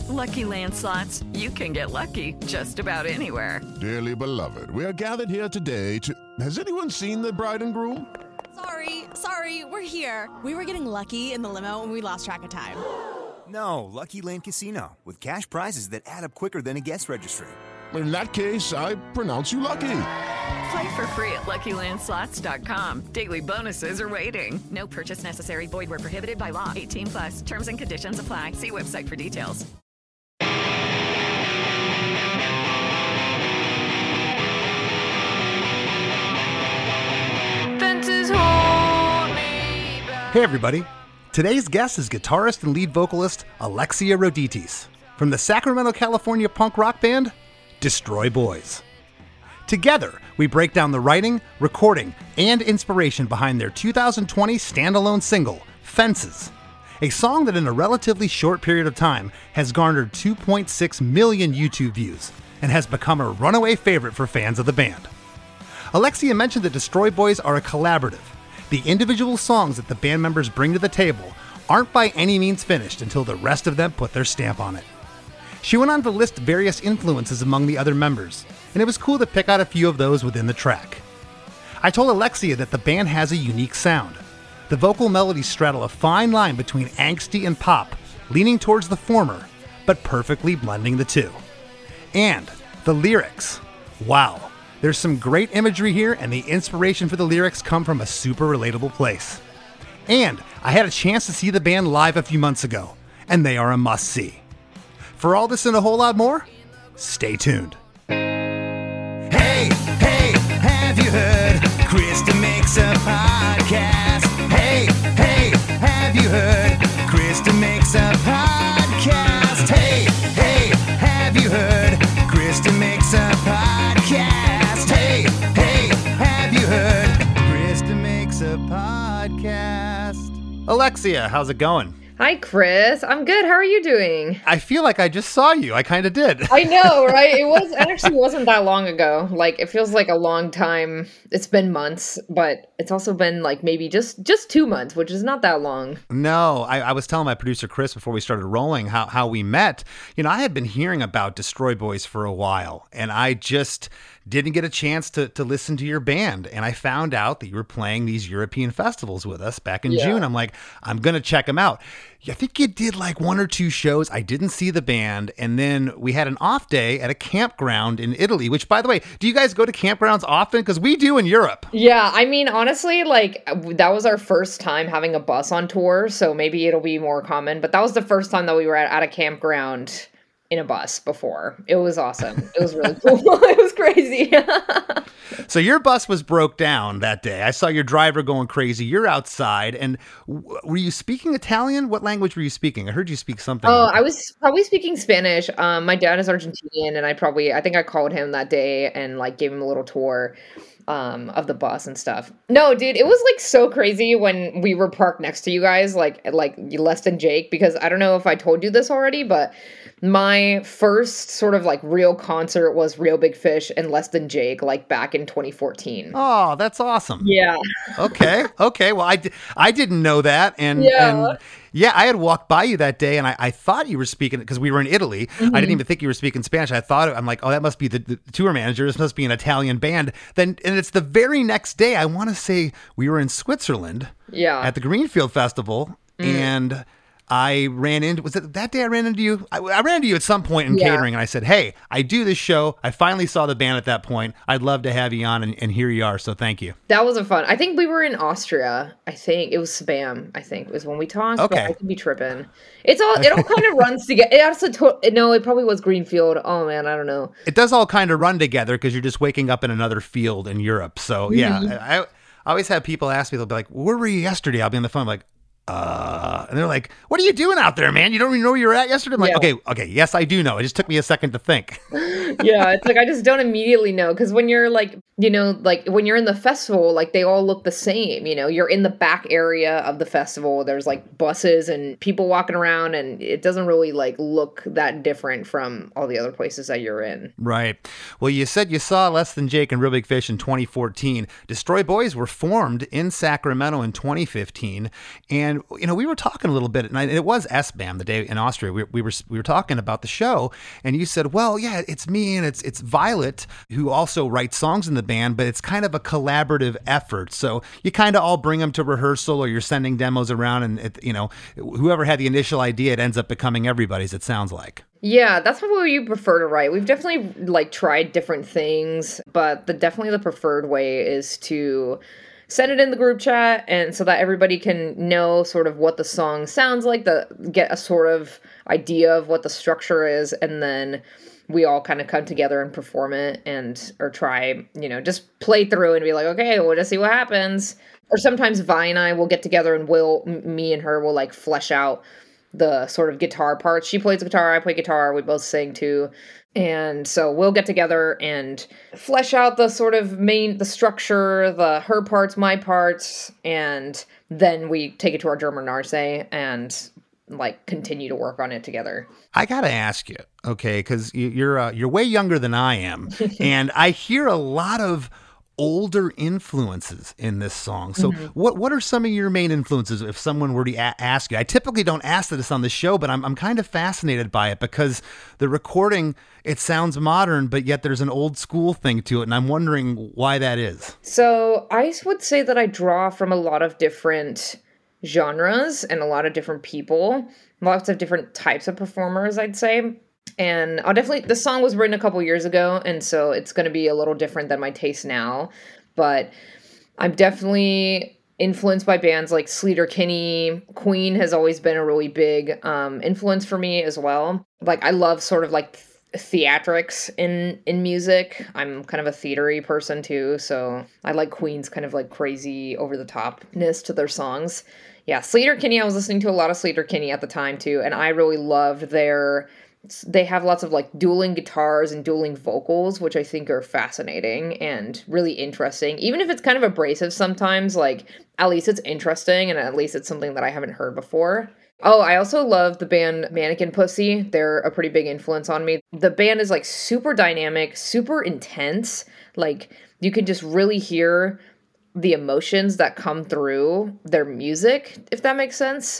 With Lucky Land Slots, you can get lucky just about anywhere. Dearly beloved, we are gathered here today to... Has anyone seen the bride and groom? Sorry, we're here. We were getting lucky in the limo and we lost track of time. No, Lucky Land Casino, with cash prizes that add up quicker than a guest registry. In that case, I pronounce you lucky. Play for free at LuckyLandSlots.com. Daily bonuses are waiting. No purchase necessary. Void where prohibited by law. 18 plus. Terms and conditions apply. See website for details. Fences hold me back. Hey everybody, today's guest is guitarist and lead vocalist Alexia Roditis from the Sacramento, California punk rock band Destroy Boys. Together, we break down the writing, recording, and inspiration behind their 2020 standalone single, Fences, a song that in a relatively short period of time has garnered 2.6 million YouTube views and has become a runaway favorite for fans of the band. Alexia mentioned that Destroy Boys are a collaborative. The individual songs that the band members bring to the table aren't by any means finished until the rest of them put their stamp on it. She went on to list various influences among the other members, and it was cool to pick out a few of those within the track. I told Alexia that the band has a unique sound. The vocal melodies straddle a fine line between angsty and pop, leaning towards the former, but perfectly blending the two. And the lyrics. Wow. There's some great imagery here, and the inspiration for the lyrics come from a super relatable place. And I had a chance to see the band live a few months ago, and they are a must-see. For all this and a whole lot more, stay tuned. Hey, have you heard? Krista makes a podcast. Hey, have you heard? Krista makes a podcast. Hey, have you heard? Krista makes a podcast. Hey, have you heard? Krista makes a podcast. Alexia, how's it going? Hi, Chris. I'm good. How are you doing? I feel like I just saw you. I kind of did. I know, right? It actually wasn't that long ago. Like, it feels like a long time. It's been months, but it's also been like maybe just 2 months, which is not that long. No, I was telling my producer, Chris, before we started rolling how we met. You know, I had been hearing about Destroy Boys for a while, and I just didn't get a chance to listen to your band. And I found out that you were playing these European festivals with us back in June. I'm like, I'm going to check them out. I think you did like 1 or 2 shows. I didn't see the band. And then we had an off day at a campground in Italy, which, by the way, do you guys go to campgrounds often? Because we do in Europe. Yeah, I mean, honestly, like that was our first time having a bus on tour. So maybe it'll be more common. But that was the first time that we were at a campground in a bus before. It was awesome. It was really cool. It was crazy. So your bus was broke down that day. I saw your driver going crazy. You're outside. And were you speaking Italian? What language were you speaking? I heard you speak something. Oh, I was probably speaking Spanish. My dad is Argentinian, and I think I called him that day and like gave him a little tour of the bus and stuff. No, dude, it was like so crazy when we were parked next to you guys, like Less Than Jake, because I don't know if I told you this already, but my first sort of like real concert was Real Big Fish and Less Than Jake, like back in 2014. Oh, that's awesome. Yeah. Okay. Well, I didn't know that. And I had walked by you that day and I thought you were speaking, because we were in Italy. Mm-hmm. I didn't even think you were speaking Spanish. I'm like, oh, that must be the tour manager. This must be an Italian band. And it's the very next day, I want to say we were in Switzerland at the Greenfield Festival. And I ran into, was it that day I ran into you? I ran into you at some point in catering, and I said, hey, I do this show. I finally saw the band at that point. I'd love to have you on, and here you are, so thank you. That was a fun. I think we were in Austria. I think it was Spam, I think, was when we talked. Okay. But I could be tripping. It all kind of runs together. It probably was Greenfield. Oh, man, I don't know. It does all kind of run together because you're just waking up in another field in Europe. So, I always have people ask me, they'll be like, where were you yesterday? I'll be on the phone, I'm like, and they're like, what are you doing out there, man? You don't even know where you were at yesterday? I'm like, okay, yes, I do know. It just took me a second to think. Yeah, it's like I just don't immediately know, because when you're like, like when you're in the festival, like they all look the same, you're in the back area of the festival. There's like buses and people walking around, and it doesn't really like look that different from all the other places that you're in. Right. Well, you said you saw Less Than Jake and Real Big Fish in 2014. Destroy Boys were formed in Sacramento in 2015. And And, we were talking a little bit, and it was S-BAM the day in Austria. We were talking about the show, and you said, well, yeah, it's me and it's Violet who also writes songs in the band, but it's kind of a collaborative effort. So you kind of all bring them to rehearsal, or you're sending demos around, and, whoever had the initial idea, it ends up becoming everybody's, it sounds like. Yeah, that's how we prefer to write. We've definitely tried different things, but definitely the preferred way is to send it in the group chat, and so that everybody can know sort of what the song sounds like, get a sort of idea of what the structure is, and then we all kind of come together and perform it or try, just play through and be like, okay, we'll just see what happens. Or sometimes Vi and I will get together and me and her will flesh out the sort of guitar parts. She plays guitar, I play guitar, we both sing too. And so we'll get together and flesh out the sort of the structure, her parts, my parts, and then we take it to our drummer Narse and continue to work on it together. I gotta ask you, okay, because you're way younger than I am, and I hear a lot of older influences in this song. So what are some of your main influences if someone were to ask you? I typically don't ask this on the show, but I'm kind of fascinated by it because the recording, it sounds modern, but yet there's an old school thing to it, and I'm wondering why that is. So I would say that I draw from a lot of different genres and a lot of different people, lots of different types of performers, I'd say. And the song was written a couple years ago, and so it's going to be a little different than my taste now, but I'm definitely influenced by bands like Sleater-Kinney. Queen has always been a really big influence for me as well. I love sort of theatrics in music. I'm kind of a theatery person too, so I like Queen's kind of crazy over-the-topness to their songs. Yeah, Sleater-Kinney, I was listening to a lot of Sleater-Kinney at the time too, and I really loved they have lots of dueling guitars and dueling vocals, which I think are fascinating and really interesting. Even if it's kind of abrasive sometimes, at least it's interesting and at least it's something that I haven't heard before. Oh, I also love the band Mannequin Pussy. They're a pretty big influence on me. The band is super dynamic, super intense. You can just really hear the emotions that come through their music, if that makes sense.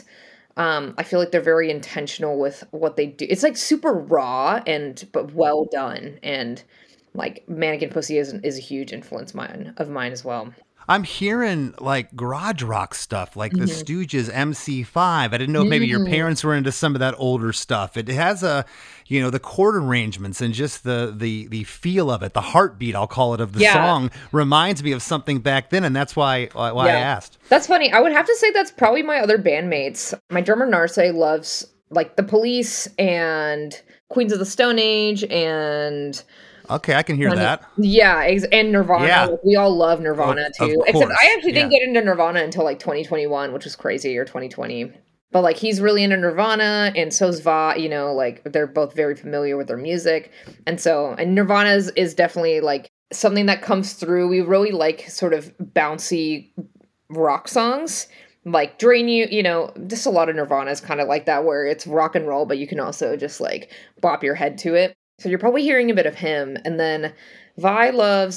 I feel like they're very intentional with what they do. It's super raw but well done. And Mannequin Pussy is a huge influence of mine as well. I'm hearing garage rock stuff, the Stooges MC5. I didn't know if maybe your parents were into some of that older stuff. It has the chord arrangements and just the feel of it, the heartbeat, I'll call it, of the song reminds me of something back then, and that's why I asked. That's funny. I would have to say that's probably my other bandmates. My drummer Narse loves The Police and Queens of the Stone Age and... Okay, I can hear that. Yeah, and Nirvana. Yeah. We all love Nirvana too. Of Except course. I actually didn't get into Nirvana until 2021, which was crazy, or 2020. But he's really into Nirvana, and so's Va. They're both very familiar with their music, and Nirvana is definitely something that comes through. We really like sort of bouncy rock songs. Drain You, just a lot of Nirvana is kind of like that, where it's rock and roll, but you can also just bop your head to it. So you're probably hearing a bit of him. And then Vi loves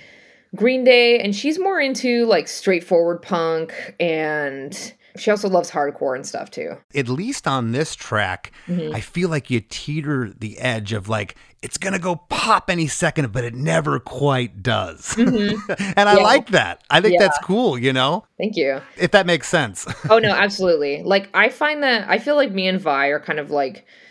Green Day, and she's more into straightforward punk, and she also loves hardcore and stuff too. At least on this track, I feel like you teeter the edge of it's going to go pop any second, but it never quite does. And I like that. I think that's cool, Thank you. If that makes sense. Oh, no, absolutely. I feel like me and Vi are kind of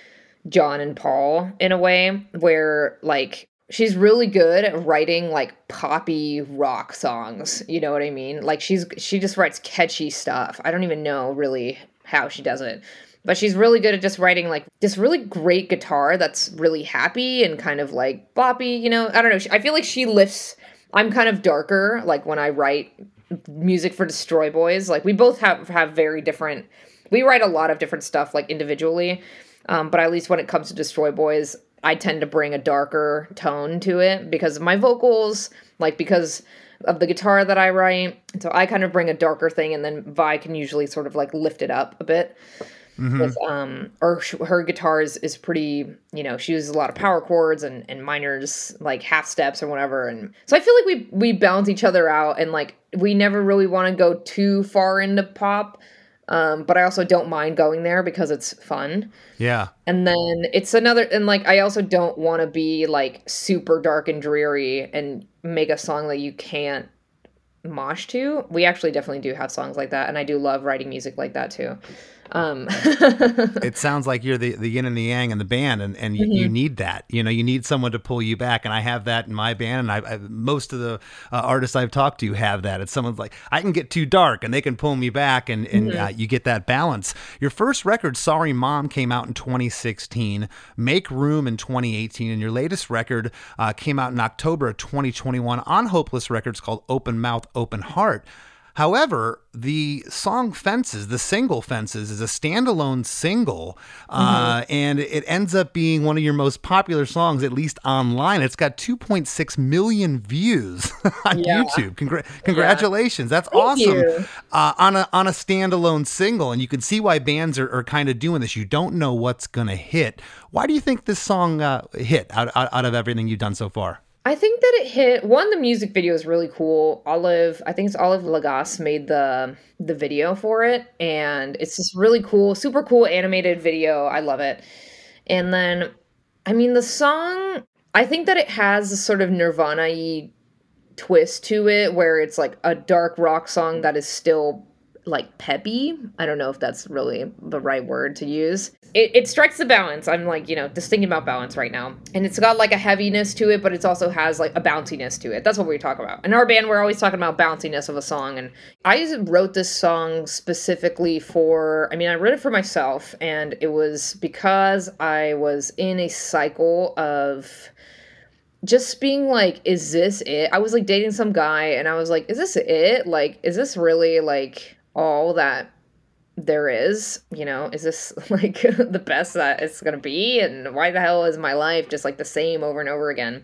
John and Paul in a way, where she's really good at writing poppy rock songs. You know what I mean? She just writes catchy stuff. I don't even know really how she does it, but she's really good at just writing this really great guitar that's really happy and kind of boppy. I don't know. I feel like she lifts. I'm kind of darker. When I write music for Destroy Boys, we both have very different. We write a lot of different stuff individually. But at least when it comes to Destroy Boys, I tend to bring a darker tone to it because of my vocals, because of the guitar that I write. And so I kind of bring a darker thing, and then Vi can usually sort of lift it up a bit. With, her guitar is pretty, she uses a lot of power chords and minors, half steps or whatever. And so I feel we balance each other out, and we never really want to go too far into pop. But I also don't mind going there because it's fun. Yeah. And then it's another, and like, I also don't want to be like super dark and dreary and make a song that you can't mosh to. We actually definitely do have songs like that. And I do love writing music like that too. It sounds like you're the yin and the yang in the band, and you need that. You need someone to pull you back, and I have that in my band, and I most of the artists I've talked to have that. It's someone's like, I can get too dark, and they can pull me back, and you get that balance. Your first record, Sorry Mom, came out in 2016, Make Room in 2018, and your latest record came out in October of 2021 on Hopeless Records called Open Mouth, Open Heart. However, the song Fences, the single Fences, is a standalone single, and it ends up being one of your most popular songs, at least online. It's got 2.6 million views on YouTube. Congratulations. That's awesome. On a standalone single, and you can see why bands are kind of doing this. You don't know what's going to hit. Why do you think this song hit out of everything you've done so far? I think that it hit. One, the music video is really cool. I think it's Olive Lagasse made the video for it, and it's just really cool, super cool animated video. I love it. And then, I mean, the song, I think that it has a sort of Nirvana-y twist to it, where it's like a dark rock song that is still like peppy. I don't know if that's really the right word to use. It strikes the balance. I'm like, just thinking about balance right now. And it's got like a heaviness to it, but it also has like a bounciness to it. That's what we talk about. In our band, we're always talking about bounciness of a song. And I wrote this song specifically I wrote it for myself, and it was because I was in a cycle of just being like, is this it? I was like dating some guy, and I was like, is this it? Like, is this really like all that there is? Is this like the best that it's gonna be? And why the hell is my life just like the same over and over again?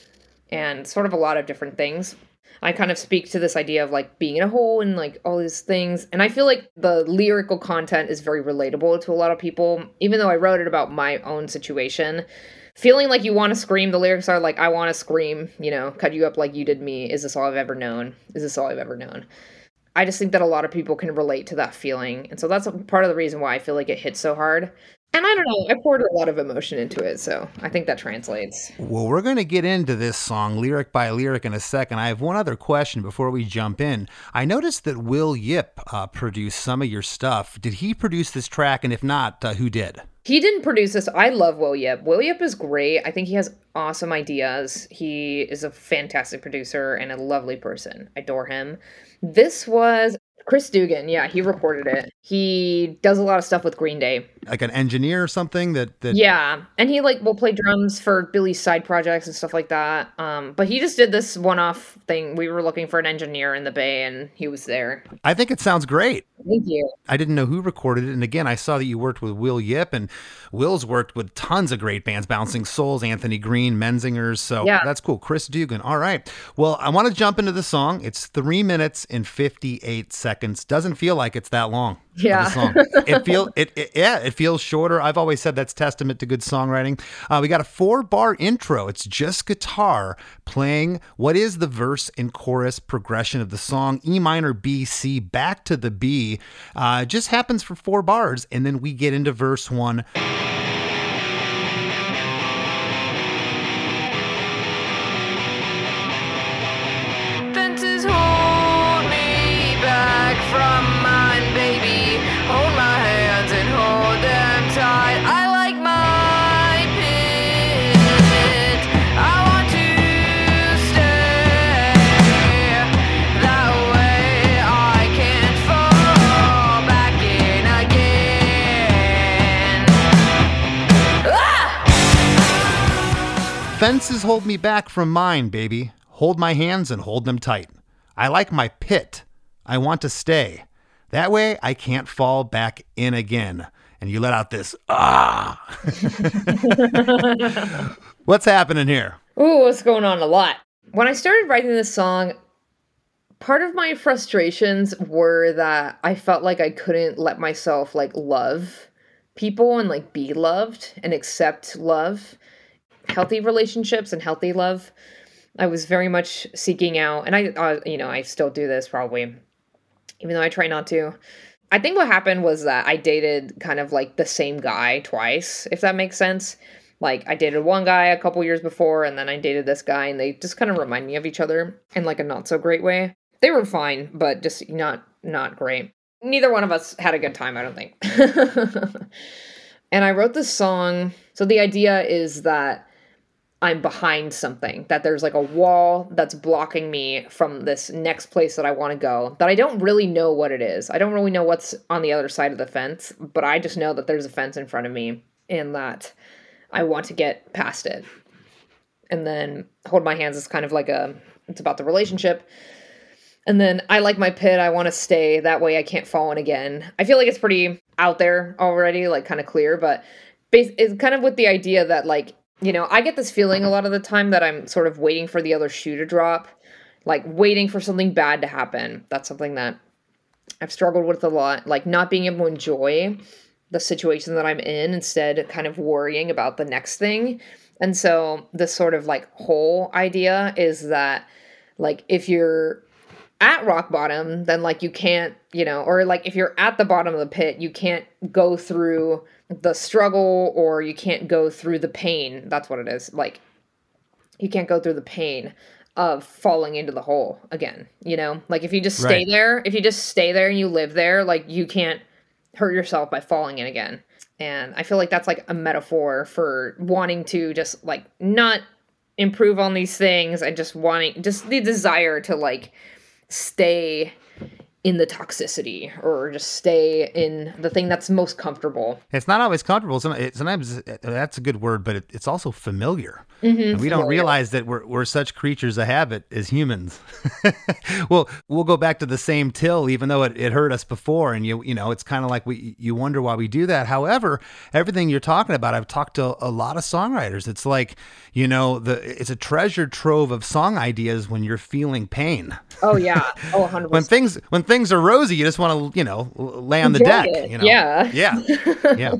And sort of a lot of different things. I kind of speak to this idea of like being in a hole and like all these things. And I feel like the lyrical content is very relatable to a lot of people, even though I wrote it about my own situation. Feeling like you want to scream, the lyrics are like, I want to scream, cut you up like you did me. Is this all I've ever known? Is this all I've ever known? I just think that a lot of people can relate to that feeling. And so that's part of the reason why I feel like it hits so hard. And I don't know, I poured a lot of emotion into it, so I think that translates. Well, we're going to get into this song lyric by lyric in a second. I have one other question before we jump in. I noticed that Will Yip produced some of your stuff. Did he produce this track? And if not, who did? He didn't produce this. I love Will Yip. Will Yip is great. I think he has awesome ideas. He is a fantastic producer and a lovely person. I adore him. This was Chris Dugan. Yeah, he recorded it. He does a lot of stuff with Green Day. Like an engineer or something that... Yeah, and he will play drums for Billy's side projects and stuff like that. But he just did this one-off thing. We were looking for an engineer in the Bay, and he was there. I think it sounds great. Thank you. I didn't know who recorded it. And again, I saw that you worked with Will Yip, and Will's worked with tons of great bands, Bouncing Souls, Anthony Green, Menzingers. So That's cool. Chris Dugan. All right. Well, I want to jump into the song. It's 3 minutes and 58 seconds. Doesn't feel like it's that long. Yeah. Song. It feels shorter. I've always said that's testament to good songwriting. We got a 4-bar intro. It's just guitar playing what is the verse and chorus progression of the song. E minor, B, C, back to the B. Just happens for 4 bars, and then we get into verse 1. Fences hold me back from mine, baby. Hold my hands and hold them tight. I like my pit. I want to stay that way. I can't fall back in again. Ah! Fences hold me back from mine, baby. Hold my hands and hold them tight. I like my pit. I want to stay. That way I can't fall back in again. And you let out this, ah. What's happening here? Ooh, what's going on? A lot. When I started writing this song, part of my frustrations were that I felt like I couldn't let myself love people and be loved and accept love, healthy relationships and healthy love. I was very much seeking out, and I still do this probably, even though I try not to. I think what happened was that I dated kind of like the same guy twice, if that makes sense. Like I dated one guy a couple years before, and then I dated this guy, and they just kind of remind me of each other in like a not so great way. They were fine, but just not great. Neither one of us had a good time, I don't think. And I wrote this song. So the idea is that I'm behind something, that there's like a wall that's blocking me from this next place that I want to go, that I don't really know what it is. I don't really know what's on the other side of the fence, but I just know that there's a fence in front of me and that I want to get past it. And then Hold My Hands is kind of like it's about the relationship. And then I like my pit, I want to stay, that way I can't fall in again. I feel like it's pretty out there already, like kind of clear, but it's kind of with the idea that like, you know, I get this feeling a lot of the time that I'm sort of waiting for the other shoe to drop, like waiting for something bad to happen. That's something that I've struggled with a lot, like not being able to enjoy the situation that I'm in, instead kind of worrying about the next thing. And so this sort of like whole idea is that like if you're at rock bottom, then like you can't, you know, or like if you're at the bottom of the pit, you can't go through the struggle, or you can't go through the pain. That's what it is. Like you can't go through the pain of falling into the hole again, you know? Like if you just stay there, and you live there, like you can't hurt yourself by falling in again. And I feel like that's like a metaphor for wanting to just like not improve on these things and just the desire to like stay in the toxicity, or just stay in the thing that's most comfortable. It's not always comfortable. Sometimes that's a good word, but it's also familiar. And we don't realize that we're such creatures of habit as humans. Well, we'll go back to the same till, even though it hurt us before. And you know, it's kind of like you wonder why we do that. However, everything you're talking about, I've talked to a lot of songwriters. It's like, you know, it's a treasure trove of song ideas when you're feeling pain. Oh yeah. Oh, 100%. When things are rosy, you just want to, you know, lay on the deck. You know? Yeah.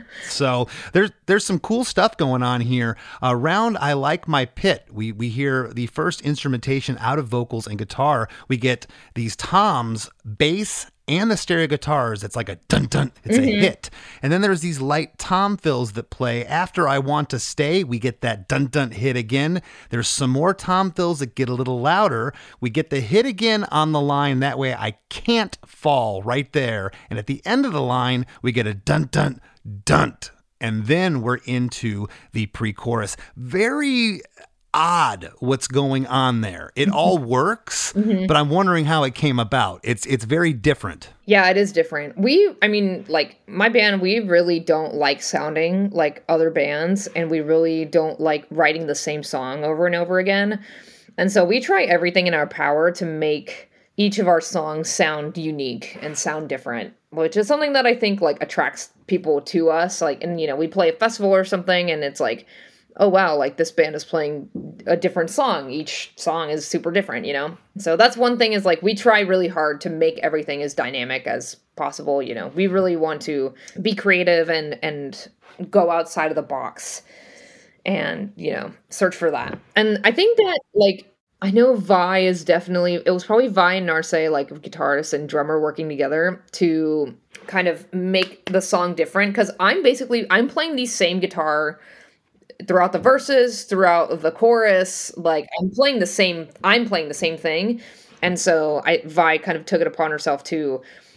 So there's some cool stuff going on here around I Like My Pit. We hear the first instrumentation out of vocals and guitar. We get these toms, bass, and the stereo guitars. It's like a dun dun. It's a hit. And then there's these light tom fills that play. After I Want to Stay, we get that dun dun hit again. There's some more tom fills that get a little louder. We get the hit again on the line. That way I can't fall right there. And at the end of the line, we get a dun dun dunt. And then we're into the pre-chorus. Very odd what's going on there. It all works, but I'm wondering how it came about. It's very different. Yeah, it is different. Like my band, we really don't like sounding like other bands, and we really don't like writing the same song over and over again. And so we try everything in our power to make each of our songs sound unique and sound different, which is something that I think like attracts people to us. Like, and you know, we play a festival or something, and it's like, oh wow, like this band is playing a different song. Each song is super different, you know? So that's one thing, is like we try really hard to make everything as dynamic as possible, you know? We really want to be creative and go outside of the box and, you know, search for that. And I think that like, I know Vi is definitely, it was probably Vi and Narce, like guitarist and drummer working together to kind of make the song different. Cause I'm playing the same guitar throughout the verses, throughout the chorus. Like I'm playing the same thing. And so Vi kind of took it upon herself to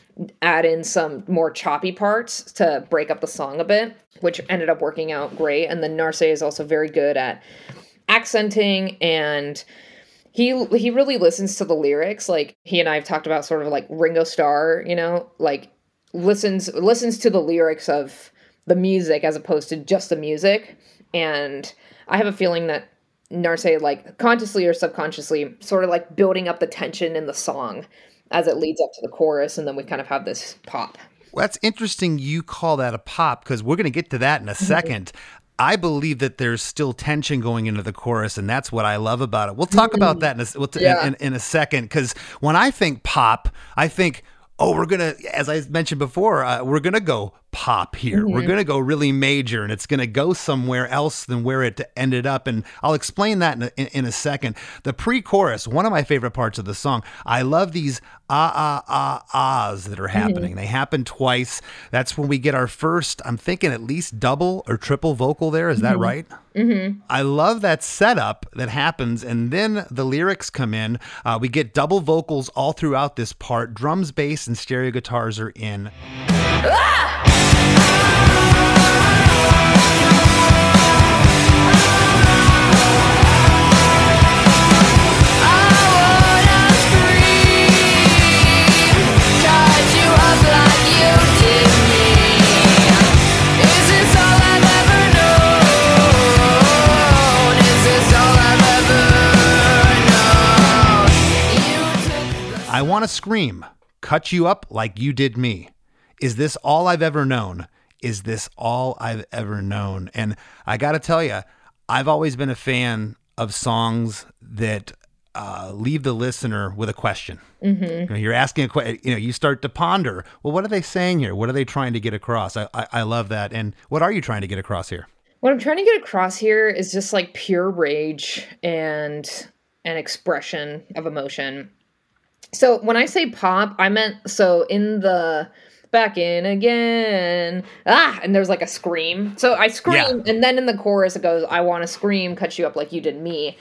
add in some more choppy parts to break up the song a bit, which ended up working out great. And then Narce is also very good at accenting, and he really listens to the lyrics. Like he and I have talked about sort of like Ringo Starr, you know, like listens to the lyrics of the music as opposed to just the music. And I have a feeling that Narce, like consciously or subconsciously, sort of like building up the tension in the song as it leads up to the chorus, and then we kind of have this pop. Well, that's interesting you call that a pop, because we're going to get to that in a second. I believe that there's still tension going into the chorus, and that's what I love about it. We'll talk about that in a second, because when I think pop, I think, oh, we're going to, as I mentioned before, we're going to go pop here. We're going to go really major, and it's going to go somewhere else than where it ended up. And I'll explain that in a second. The pre-chorus, one of my favorite parts of the song. I love these ahs that are happening. They happen twice. That's when we get our first, I'm thinking at least double or triple vocal there. Is that right? I love that setup that happens, and then the lyrics come in. We get double vocals all throughout this part. Drums, bass, and stereo guitars are in. I want to scream, cut you up like you did me. Is this all I've ever known? Is this all I've ever known? And I got to tell you, I've always been a fan of songs that leave the listener with a question. You know, you're asking a question, you start to ponder, well, what are they saying here? What are they trying to get across? I love that. And what are you trying to get across here? What I'm trying to get across here is just like pure rage and an expression of emotion. So when I say pop, I meant, so in the back in again, and there's like a scream. So I scream, and then in the chorus it goes, I want to scream, cut you up like you did me.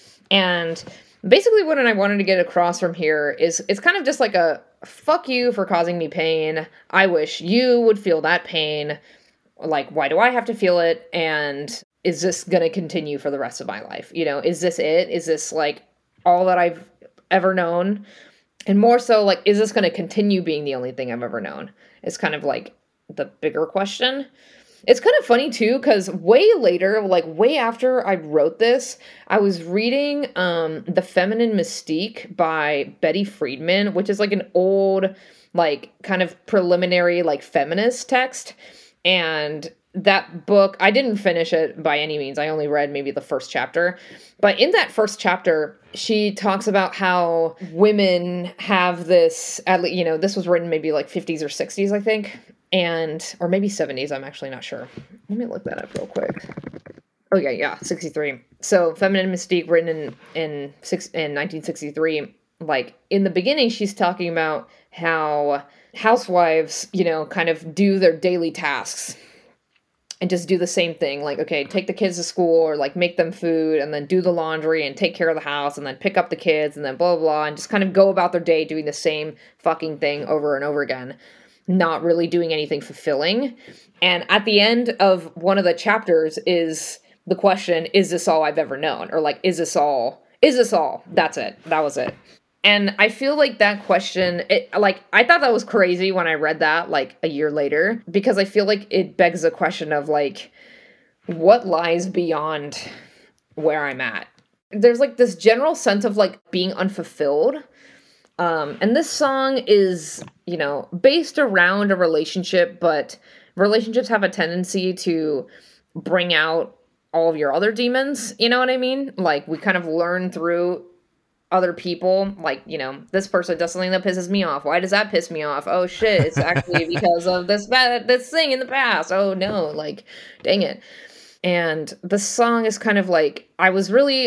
And basically what I wanted to get across from here is it's kind of just like a fuck you for causing me pain. I wish you would feel that pain. Like, why do I have to feel it? And is this going to continue for the rest of my life? Is this it? Is this like all that I've ever known? And more so, like, is this going to continue being the only thing I've ever known? It's kind of like the bigger question. It's kind of funny, too, because way later, like way after I wrote this, I was reading The Feminine Mystique by Betty Friedman, which is like an old, like, kind of preliminary, like, feminist text. And that book, I didn't finish it by any means. I only read maybe the first chapter. But in that first chapter, she talks about how women have this, this was written maybe like 50s or 60s, I think. Or maybe 70s, I'm actually not sure. Let me look that up real quick. Oh, yeah, 63. So Feminine Mystique, written in 1963. Like, in the beginning, she's talking about how housewives, kind of do their daily tasks and just do the same thing. Like, okay, take the kids to school, or like make them food, and then do the laundry and take care of the house, and then pick up the kids, and then blah, blah, blah, and just kind of go about their day doing the same fucking thing over and over again, not really doing anything fulfilling. And at the end of one of the chapters is the question, is this all I've ever known? Or like, is this all? That's it. That was it. And I feel like that question, I thought that was crazy when I read that, like, a year later, because I feel like it begs the question of, like, what lies beyond where I'm at? There's, like, this general sense of, like, being unfulfilled. And this song is, based around a relationship, but relationships have a tendency to bring out all of your other demons, you know what I mean? Like, we kind of learn through other people, like, this person does something that pisses me off. Why does that piss me off? Oh shit, it's actually because of this thing in the past. Oh no, like, dang it. And the song is kind of like, I was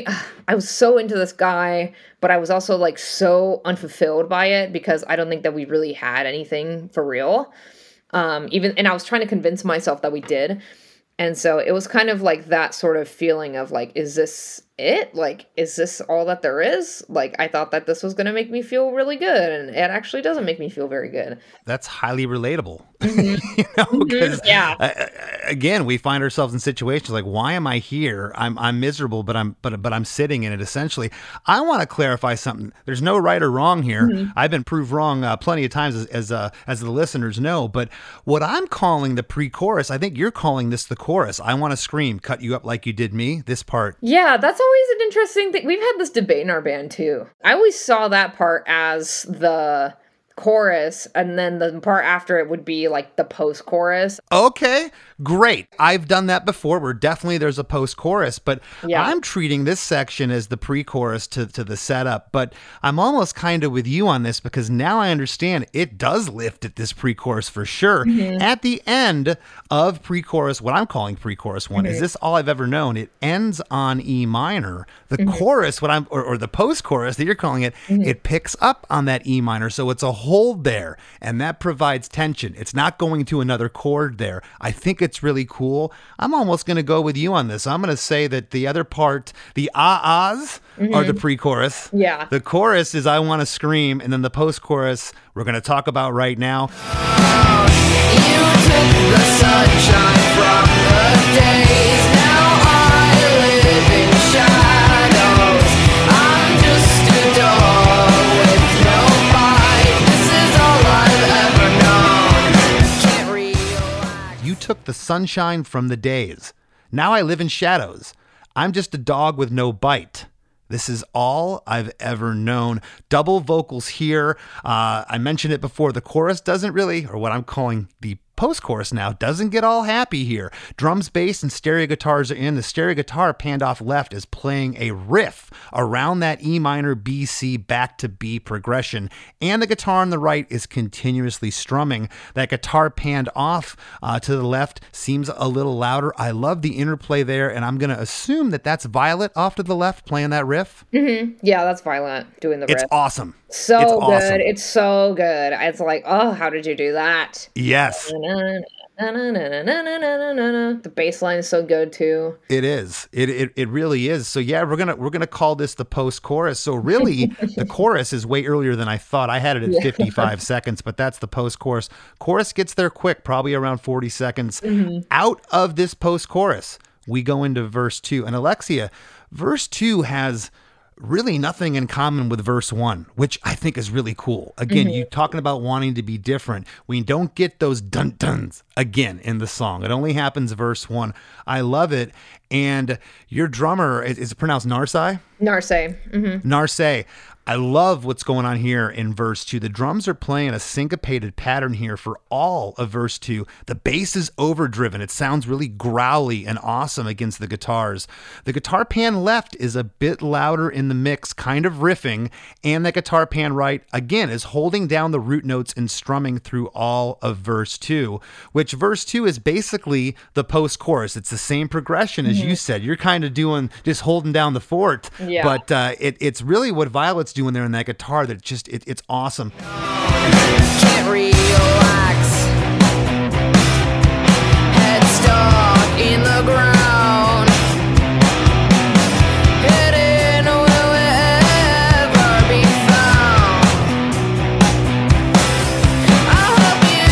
so into this guy, but I was also like so unfulfilled by it because I don't think that we really had anything for real. And I was trying to convince myself that we did. And so it was kind of like that sort of feeling of like, is this it? Like, is this all that there is? Like, I thought that this was going to make me feel really good, and it actually doesn't make me feel very good. That's highly relatable. Because again, we find ourselves in situations like, why am I here? I'm miserable, but I'm sitting in it. Essentially, I want to clarify something. There's no right or wrong here. I've been proved wrong plenty of times, as the listeners know. But what I'm calling the pre-chorus, I think you're calling this the chorus. I want to scream, cut you up like you did me. This part. Yeah, that's always an interesting thing. We've had this debate in our band too. I always saw that part as the chorus, and then the part after it would be like the post-chorus. Okay, great. I've done that before where definitely there's a post-chorus, but I'm treating this section as the pre-chorus to the setup. But I'm almost kind of with you on this because now I understand it does lift at this pre-chorus for sure. At the end of pre-chorus, what I'm calling pre-chorus 1, is this all I've ever known? It ends on E minor. The chorus, or the post-chorus that you're calling it, it picks up on that E minor. So it's a hold there, and that provides tension. It's not going to another chord there. I think it's really cool. I'm almost going to go with you on this. I'm going to say that the other part, the ah-ahs, are the pre-chorus. Yeah. The chorus is I Want to Scream, and then the post-chorus we're going to talk about right now. You took the sunshine from the days. Now I live in shadows. I'm just a dog with no bite. This is all I've ever known. Can't relax. You took the sunshine from the days. Now I live in shadows. I'm just a dog with no bite. This is all I've ever known. Double vocals here. I mentioned it before. The chorus doesn't really, or what I'm calling the post-chorus now, doesn't get all happy here. Drums, bass, and stereo guitars are in. The stereo guitar panned off left is playing a riff around that E minor B, C back to B progression. And the guitar on the right is continuously strumming. That guitar panned off to the left seems a little louder. I love the interplay there, and I'm going to assume that that's Violet off to the left playing that riff. Yeah, that's Violet doing the riff. It's awesome. So it's good. Awesome. It's so good. It's like, oh, how did you do that? Yes. The bass line is so good too. It is. It really is. So yeah, we're gonna call this the post-chorus. So really, the chorus is way earlier than I thought. I had it at 55 seconds, but that's the post-chorus. Chorus gets there quick, probably around 40 seconds. Out of this post-chorus, we go into verse 2. And Alexia, verse 2 has really nothing in common with verse 1, which I think is really cool. Again, you talking about wanting to be different. We don't get those dun-duns again in the song. It only happens verse 1. I love it. And your drummer, is it pronounced Narsai? Narsai. Narsai. I love what's going on here in verse 2. The drums are playing a syncopated pattern here for all of verse 2. The bass is overdriven. It sounds really growly and awesome against the guitars. The guitar pan left is a bit louder in the mix, kind of riffing, and the guitar pan right, again, is holding down the root notes and strumming through all of verse 2, which verse 2 is basically the post-chorus. It's the same progression as you said. You're kind of doing, just holding down the fort, but it's really what Violet's doing there in that guitar that just it's awesome. Can't relax. Head stuck in the ground. Heading will ever be found. I hope you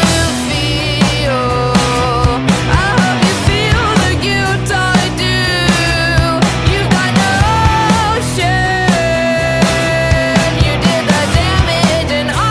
feel the guilt I do. You got no shame. You did the damage and I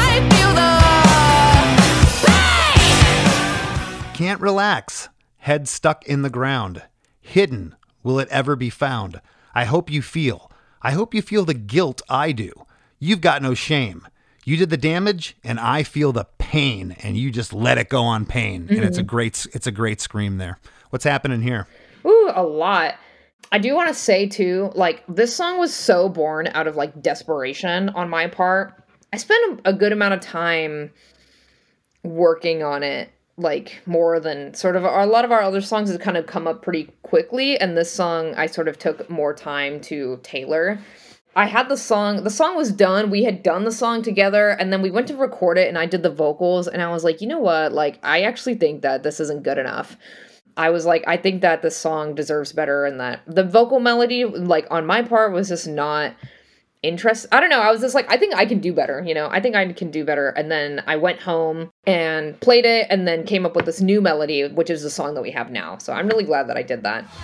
feel the pain. Can't relax. Head stuck in the ground. Hidden. Will it ever be found? I hope you feel the guilt I do. You've got no shame. You did the damage and I feel the pain, and you just let it go on pain. And it's a great scream there. What's happening here? Ooh, a lot. I do want to say too, like, this song was so born out of like desperation on my part. I spent a good amount of time working on it, like more than sort of a lot of our other songs have kind of come up pretty quickly, and this song I sort of took more time to tailor. I had the song was done, we had done the song together, and then we went to record it and I did the vocals, and I was like, you know what, like, I actually think that this isn't good enough. I was like, I think that this song deserves better, and that the vocal melody, like, on my part was just not interest. I don't know. I was just like, I think I can do better, you know? I think I can do better. And then I went home and played it and then came up with this new melody, which is the song that we have now. So I'm really glad that I did that.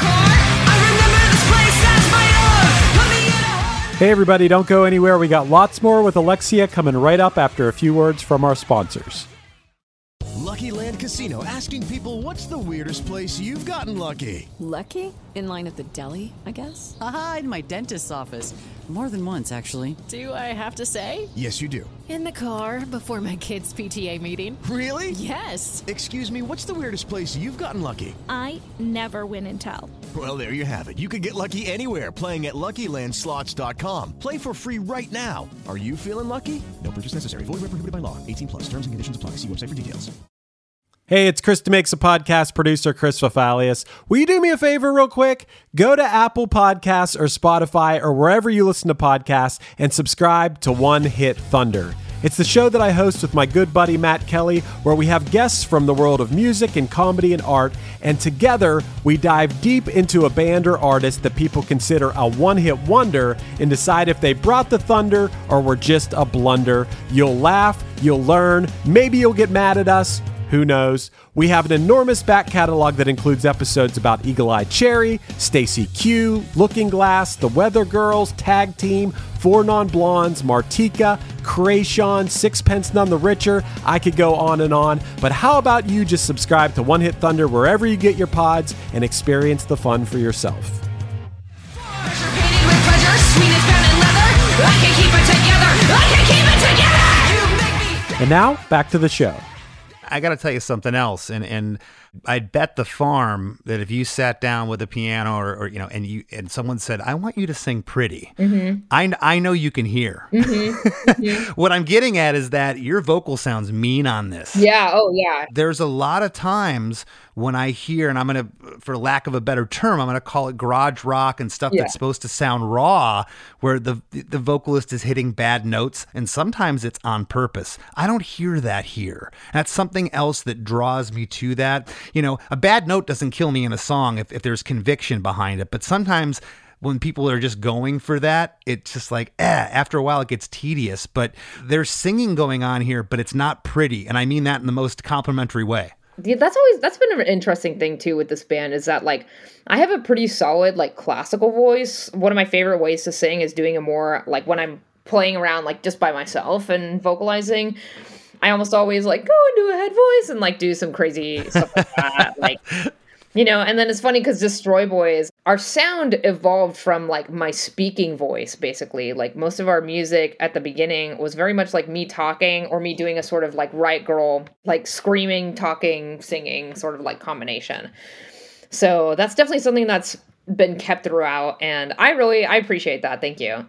Hey everybody, don't go anywhere. We got lots more with Alexia coming right up after a few words from our sponsors. Lucky Land Casino asking people what's the weirdest place you've gotten lucky? Lucky? In line at the deli, I guess? Aha, in my dentist's office. More than once, actually. Do I have to say? Yes, you do. In the car before my kids' PTA meeting. Really? Yes. Excuse me, what's the weirdest place you've gotten lucky? I never win and tell. Well, there you have it. You can get lucky anywhere, playing at LuckyLandSlots.com. Play for free right now. Are you feeling lucky? No purchase necessary. Void where prohibited by law. 18 plus. Terms and conditions apply. See website for details. Hey, it's Chris Makes a Podcast producer, Chris Fafalius. Will you do me a favor real quick? Go to Apple Podcasts or Spotify or wherever you listen to podcasts and subscribe to One Hit Thunder. It's the show that I host with my good buddy Matt Kelly, where we have guests from the world of music and comedy and art, and together we dive deep into a band or artist that people consider a one-hit wonder and decide if they brought the thunder or were just a blunder. You'll laugh, you'll learn, maybe you'll get mad at us. Who knows? We have an enormous back catalog that includes episodes about Eagle Eye Cherry, Stacy Q, Looking Glass, The Weather Girls, Tag Team, Four Non-Blondes, Martika, Krayshawn, Sixpence None the Richer. I could go on and on, but how about you just subscribe to One Hit Thunder wherever you get your pods and experience the fun for yourself. And now, back to the show. I got to tell you something else, and I'd bet the farm that if you sat down with a piano or and someone said, "I want you to sing pretty," I know you can hear. What I'm getting at is that your vocal sounds mean on this. Yeah. Oh, yeah. There's a lot of times when I hear, and I'm going to, for lack of a better term, I'm going to call it garage rock and stuff that's supposed to sound raw, where the vocalist is hitting bad notes, and sometimes it's on purpose. I don't hear that here. That's something else that draws me to that. You know, a bad note doesn't kill me in a song if there's conviction behind it, but sometimes when people are just going for that, it's just like, after a while it gets tedious, but there's singing going on here, but it's not pretty. And I mean that in the most complimentary way. Yeah, that's been an interesting thing too with this band, is that like I have a pretty solid like classical voice. One of my favorite ways to sing is doing a more like when I'm playing around like just by myself and vocalizing. I almost always like go into a head voice and like do some crazy stuff like that. Like, you know, and then it's funny because Destroy Boys, our sound evolved from like my speaking voice, basically. Like most of our music at the beginning was very much like me talking or me doing a sort of like Riot Girl, like screaming, talking, singing sort of like combination. So that's definitely something that's been kept throughout, and I appreciate that. Thank you.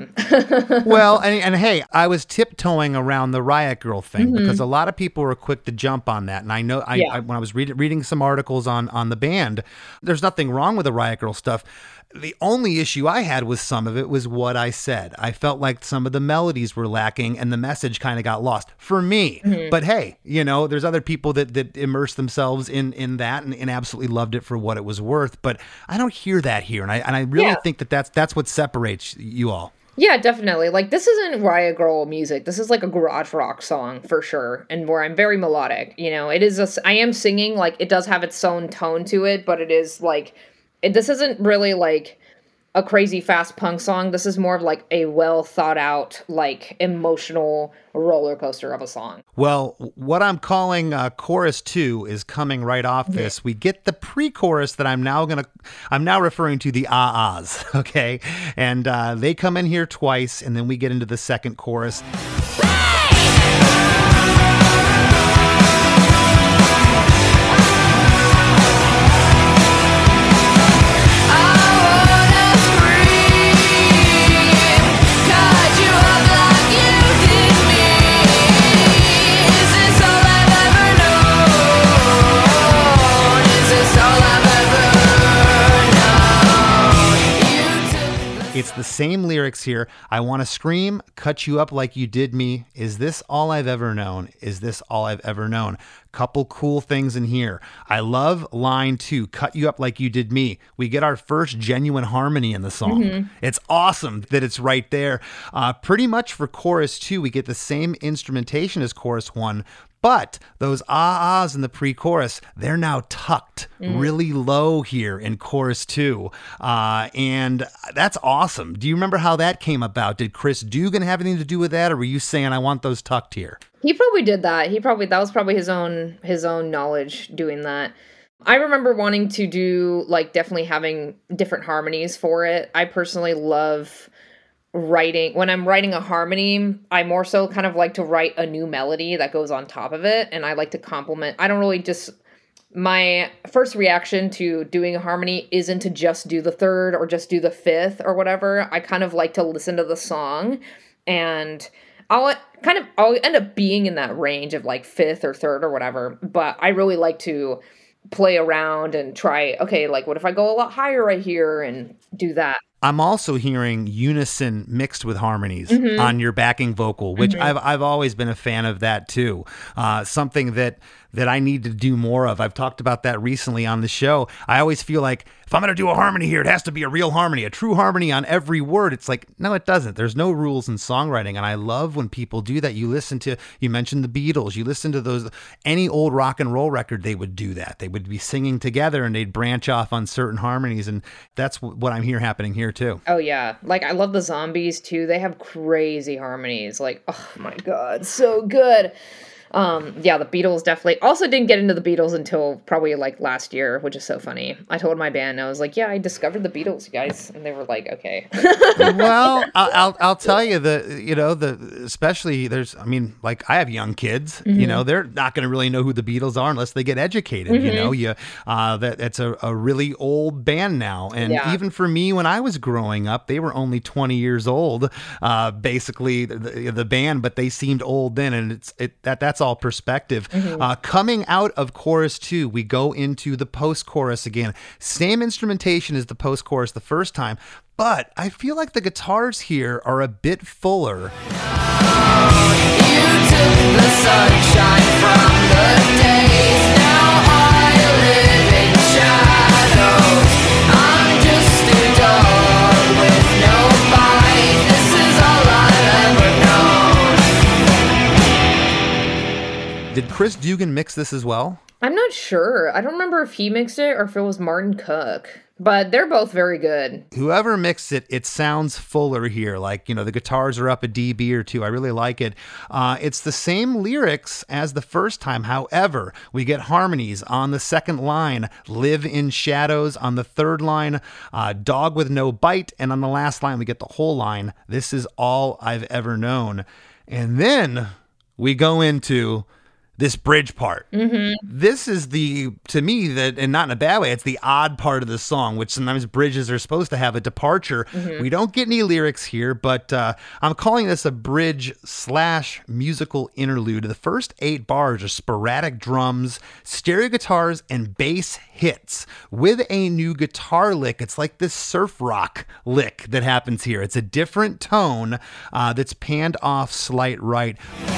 Well, and hey, I was tiptoeing around the Riot Girl thing because a lot of people were quick to jump on that, and I know I when I was reading some articles on the band, there's nothing wrong with the Riot Girl stuff. The only issue I had with some of it was what I said. I felt like some of the melodies were lacking and the message kind of got lost for me. But hey, you know, there's other people that immerse themselves in that and absolutely loved it for what it was worth. But I don't hear that here. And I really think that's what separates you all. Yeah, definitely. Like, this isn't Riot Girl music. This is like a garage rock song for sure. And where I'm very melodic, you know, I am singing, like it does have its own tone to it, but it is like, this isn't really like a crazy fast punk song. This is more of like a well thought out, like emotional roller coaster of a song. Well, what I'm calling chorus 2 is coming right off this. We get the pre-chorus that I'm now referring to the ah-ahs, okay? And they come in here twice, and then we get into the second chorus. It's the same lyrics here. I want to scream, cut you up like you did me. Is this all I've ever known? Is this all I've ever known? Couple cool things in here. I love line 2, cut you up like you did me. We get our first genuine harmony in the song. It's awesome that it's right there. Pretty much for chorus 2, we get the same instrumentation as chorus 1, But those ahs in the pre-chorus, they're now tucked really low here in chorus 2. And that's awesome. Do you remember how that came about? Did Chris Dugan have anything to do with that, or were you saying, I want those tucked here? He probably did that. That was probably his own knowledge doing that. I remember wanting to do, like, definitely having different harmonies for it. I personally love writing. When I'm writing a harmony, I more so kind of like to write a new melody that goes on top of it. And I like to complement. I don't really just, my first reaction to doing a harmony isn't to just do the third or just do the fifth or whatever. I kind of like to listen to the song, and I'll end up being in that range of like fifth or third or whatever. But I really like to play around and try, okay, like what if I go a lot higher right here and do that. I'm also hearing unison mixed with harmonies on your backing vocal, which I've always been a fan of that too. Something that I need to do more of. I've talked about that recently on the show. I always feel like if I'm going to do a harmony here, it has to be a real harmony, a true harmony on every word. It's like, no, it doesn't. There's no rules in songwriting. And I love when people do that. You mentioned the Beatles, you listen to any old rock and roll record, they would do that. They would be singing together and they'd branch off on certain harmonies. And that's what I'm hearing happening here too. Oh yeah. Like I love the Zombies too. They have crazy harmonies. Like, oh my God, so good. Yeah, the Beatles definitely. Also didn't get into the Beatles until probably like last year, which is so funny. I told my band, I was like, yeah, I discovered the Beatles, you guys. And they were like, okay. Well, I'll tell you especially I have young kids, they're not going to really know who the Beatles are unless they get educated. That's a really old band now. And even for me, when I was growing up, they were only 20 years old, basically the band, but they seemed old then. And that's all perspective. Coming out of chorus 2, we go into the post-chorus again. Same instrumentation as the post-chorus the first time, but I feel like the guitars here are a bit fuller. You took the sunshine from the days, now I live in shadows. I'm just a dog with no bite. This is all I've ever known. Did Chris Dugan mix this as well? I'm not sure. I don't remember if he mixed it or if it was Martin Cook, but they're both very good. Whoever mixed it, it sounds fuller here. Like, the guitars are up a dB or two. I really like it. It's the same lyrics as the first time. However, we get harmonies on the second line, live in shadows. On the third line, dog with no bite. And on the last line, we get the whole line, this is all I've ever known. And then we go into this bridge part. This is to me, and not in a bad way, it's the odd part of the song, which sometimes bridges are supposed to have a departure. We don't get any lyrics here, but I'm calling this a bridge/musical interlude. The first 8 bars are sporadic drums, stereo guitars, and bass hits with a new guitar lick. It's like this surf rock lick that happens here. It's a different tone that's panned off slight right.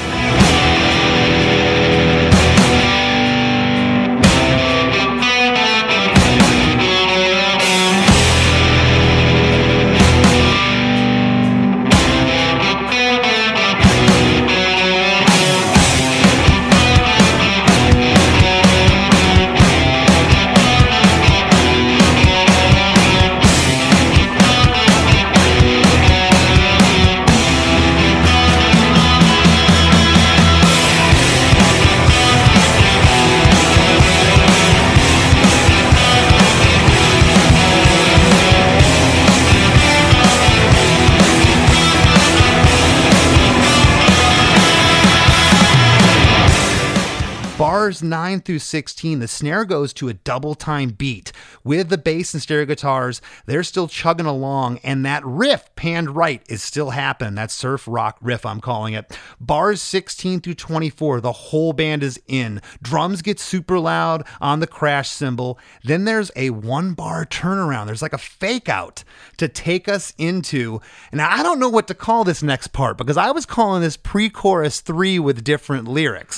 Bars 9 through 16, the snare goes to a double time beat. With the bass and stereo guitars, they're still chugging along, and that riff, panned right, is still happening. That surf rock riff, I'm calling it. Bars 16 through 24, the whole band is in. Drums get super loud on the crash cymbal. Then there's a 1-bar turnaround. There's like a fake out to take us into, now I don't know what to call this next part, because I was calling this pre-chorus 3 with different lyrics.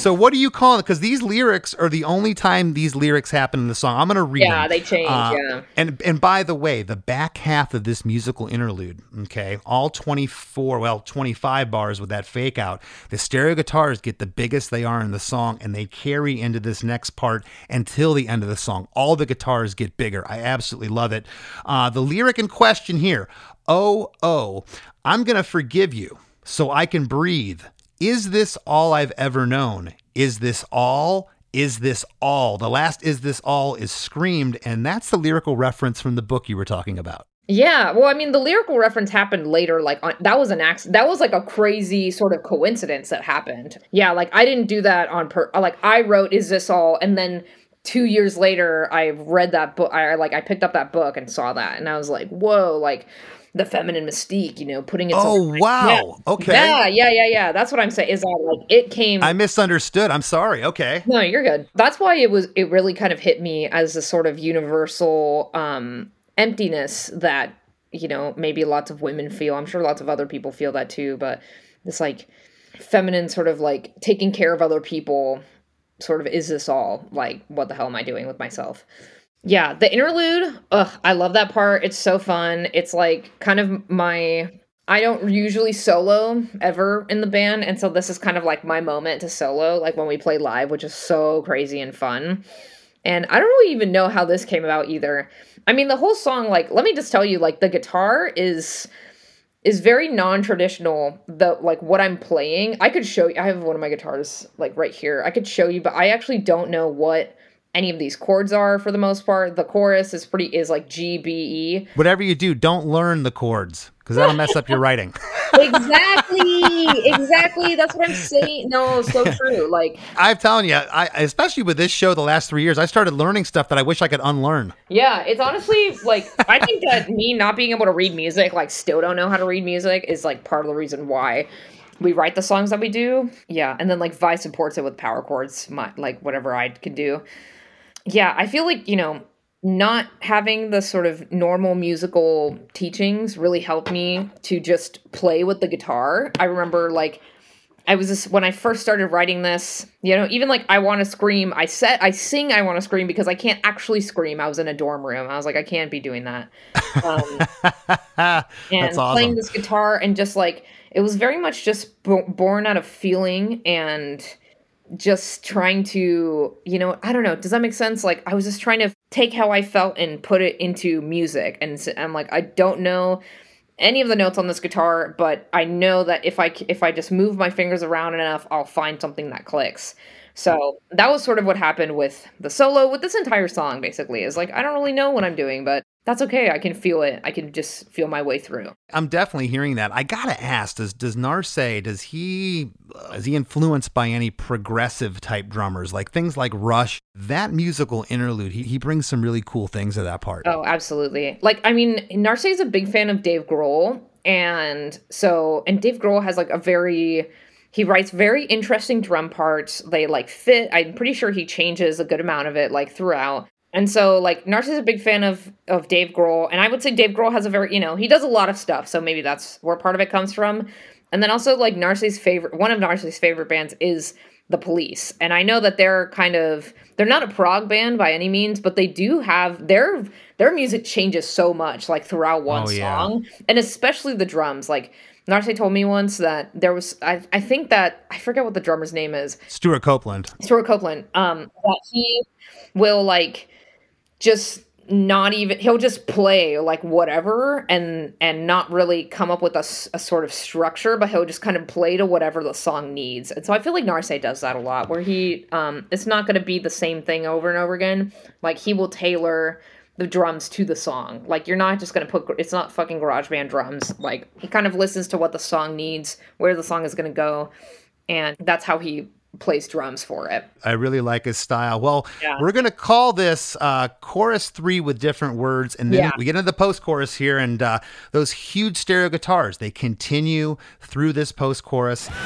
So what do you call it? Because these lyrics are the only time these lyrics happen in the song. I'm going to read them. Yeah, they change, yeah. And by the way, the back half of this musical interlude, okay, all 25 bars with that fake out, the stereo guitars get the biggest they are in the song, and they carry into this next part until the end of the song. All the guitars get bigger. I absolutely love it. The lyric in question here, oh, I'm going to forgive you so I can breathe. Is this all I've ever known? Is this all? Is this all? The last is this all is screamed, and that's the lyrical reference from the book you were talking about. Yeah, well, I mean, the lyrical reference happened later. Like, that was an accident. That was like a crazy sort of coincidence that happened. Yeah, like I didn't do that on like I wrote "Is this all?" and then 2 years later, I read that book. I picked up that book and saw that, and I was like, whoa, like. The feminine mystique, putting it. Oh, wow. Yeah. Okay. Yeah. That's what I'm saying. Is that like it came? I misunderstood. I'm sorry. Okay. No, you're good. That's why it really kind of hit me as a sort of universal emptiness that maybe lots of women feel. I'm sure lots of other people feel that too. But this like feminine sort of like taking care of other people. Sort of is this all? Like what the hell am I doing with myself? Yeah, the interlude, I love that part. It's so fun. It's like kind of I don't usually solo ever in the band, and so this is kind of like my moment to solo, like when we play live, which is so crazy and fun. And I don't really even know how this came about either. I mean, the whole song, like, let me just tell you, like, the guitar is very non-traditional. Like what I'm playing, I could show you, I have one of my guitars like right here. I could show you, but I actually don't know what any of these chords are for the most part. The chorus is like G, B, E. Whatever you do, don't learn the chords because that'll mess up your writing. Exactly. That's what I'm saying. No, so true. Like I'm telling you, especially with this show the last 3 years, I started learning stuff that I wish I could unlearn. Yeah, it's honestly like, I think that me not being able to read music, like still don't know how to read music is like part of the reason why we write the songs that we do. Yeah. And then like Vi supports it with power chords, like whatever I can do. Yeah, I feel like, not having the sort of normal musical teachings really helped me to just play with the guitar. I remember like when I first started writing this, even like I Want to Scream, I sing I Want to Scream because I can't actually scream. I was in a dorm room. I was like, I can't be doing that. And That's awesome. Playing this guitar and just like, it was very much just born out of feeling and just trying to, I don't know. Does that make sense? Like I was just trying to take how I felt and put it into music. And I'm like, I don't know any of the notes on this guitar, but I know that if I just move my fingers around enough, I'll find something that clicks. So that was sort of what happened with the solo, with this entire song, basically. Is like, I don't really know what I'm doing, but that's okay. I can feel it. I can just feel my way through. I'm definitely hearing that. I gotta ask, does Narseh, is he influenced by any progressive type drummers, like things like Rush? That musical interlude, he brings some really cool things to that part. Oh, absolutely. Like, I mean, Narseh is a big fan of Dave Grohl. And Dave Grohl has like he writes very interesting drum parts. They like fit. I'm pretty sure he changes a good amount of it like throughout. And so like Narseh is a big fan of Dave Grohl. And I would say Dave Grohl has a very, he does a lot of stuff. So maybe that's where part of it comes from. And then also like one of Narseh's favorite bands is The Police. And I know that they're not a prog band by any means, but they do have their music changes so much like throughout one song. And especially the drums. Like Narseh told me once that there was, I think that, I forget what the drummer's name is. Stuart Copeland. That he will like just not even, he'll just play like whatever and not really come up with a sort of structure, but he'll just kind of play to whatever the song needs. And so I feel like Narseh does that a lot, where he, it's not going to be the same thing over and over again. Like he will tailor the drums to the song. Like you're not just going to it's not fucking GarageBand drums. Like he kind of listens to what the song needs, where the song is going to go. And that's how he plays drums for it. I really like his style. Well, we're going to call this chorus 3 with different words. And then we get into the post-chorus here, and those huge stereo guitars, they continue through this post-chorus. You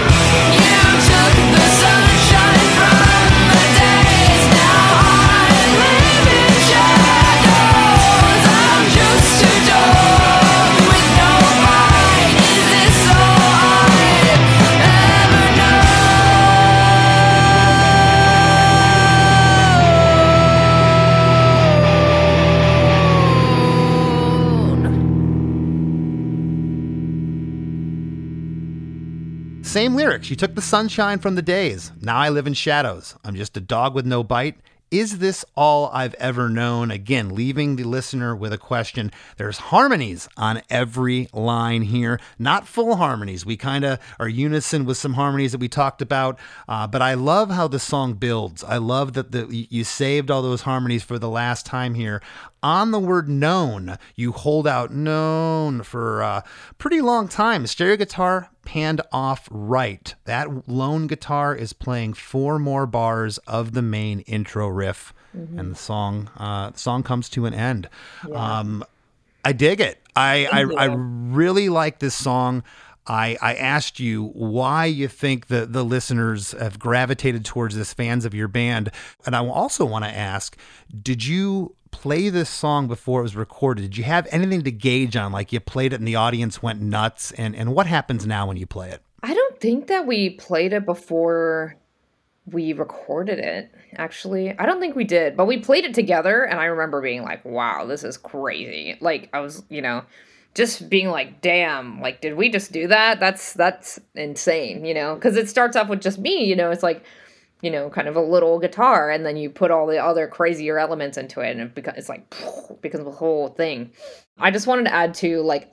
took the sunshine from the days. Now I live in shadows. I'm just a dog with no mind. Is this all I ever know? Same lyrics. You took the sunshine from the days. Now I live in shadows. I'm just a dog with no bite. Is this all I've ever known? Again, leaving the listener with a question. There's harmonies on every line here, not full harmonies. We kind of are unison with some harmonies that we talked about, but I love how the song builds. I love that you saved all those harmonies for the last time here. On the word known, you hold out known for a pretty long time. Stereo guitar panned off right. That lone guitar is playing 4 more bars of the main intro riff, and the song comes to an end. Yeah. I dig it. I really like this song. I asked you why you think the listeners have gravitated towards this, fans of your band. And I also want to ask, did you play this song before it was recorded? Did you have anything to gauge on, like you played it and the audience went nuts? And what happens now when you play it? I don't think that we played it before we recorded it, actually. I don't think we did, but we played it together, and I remember being like, wow, this is crazy. Like, I was, just being like, damn, like, did we just do that? That's insane, because it starts off with just me, it's like, kind of a little guitar, and then you put all the other crazier elements into it, and it's like, becomes the whole thing. I just wanted to add to, like,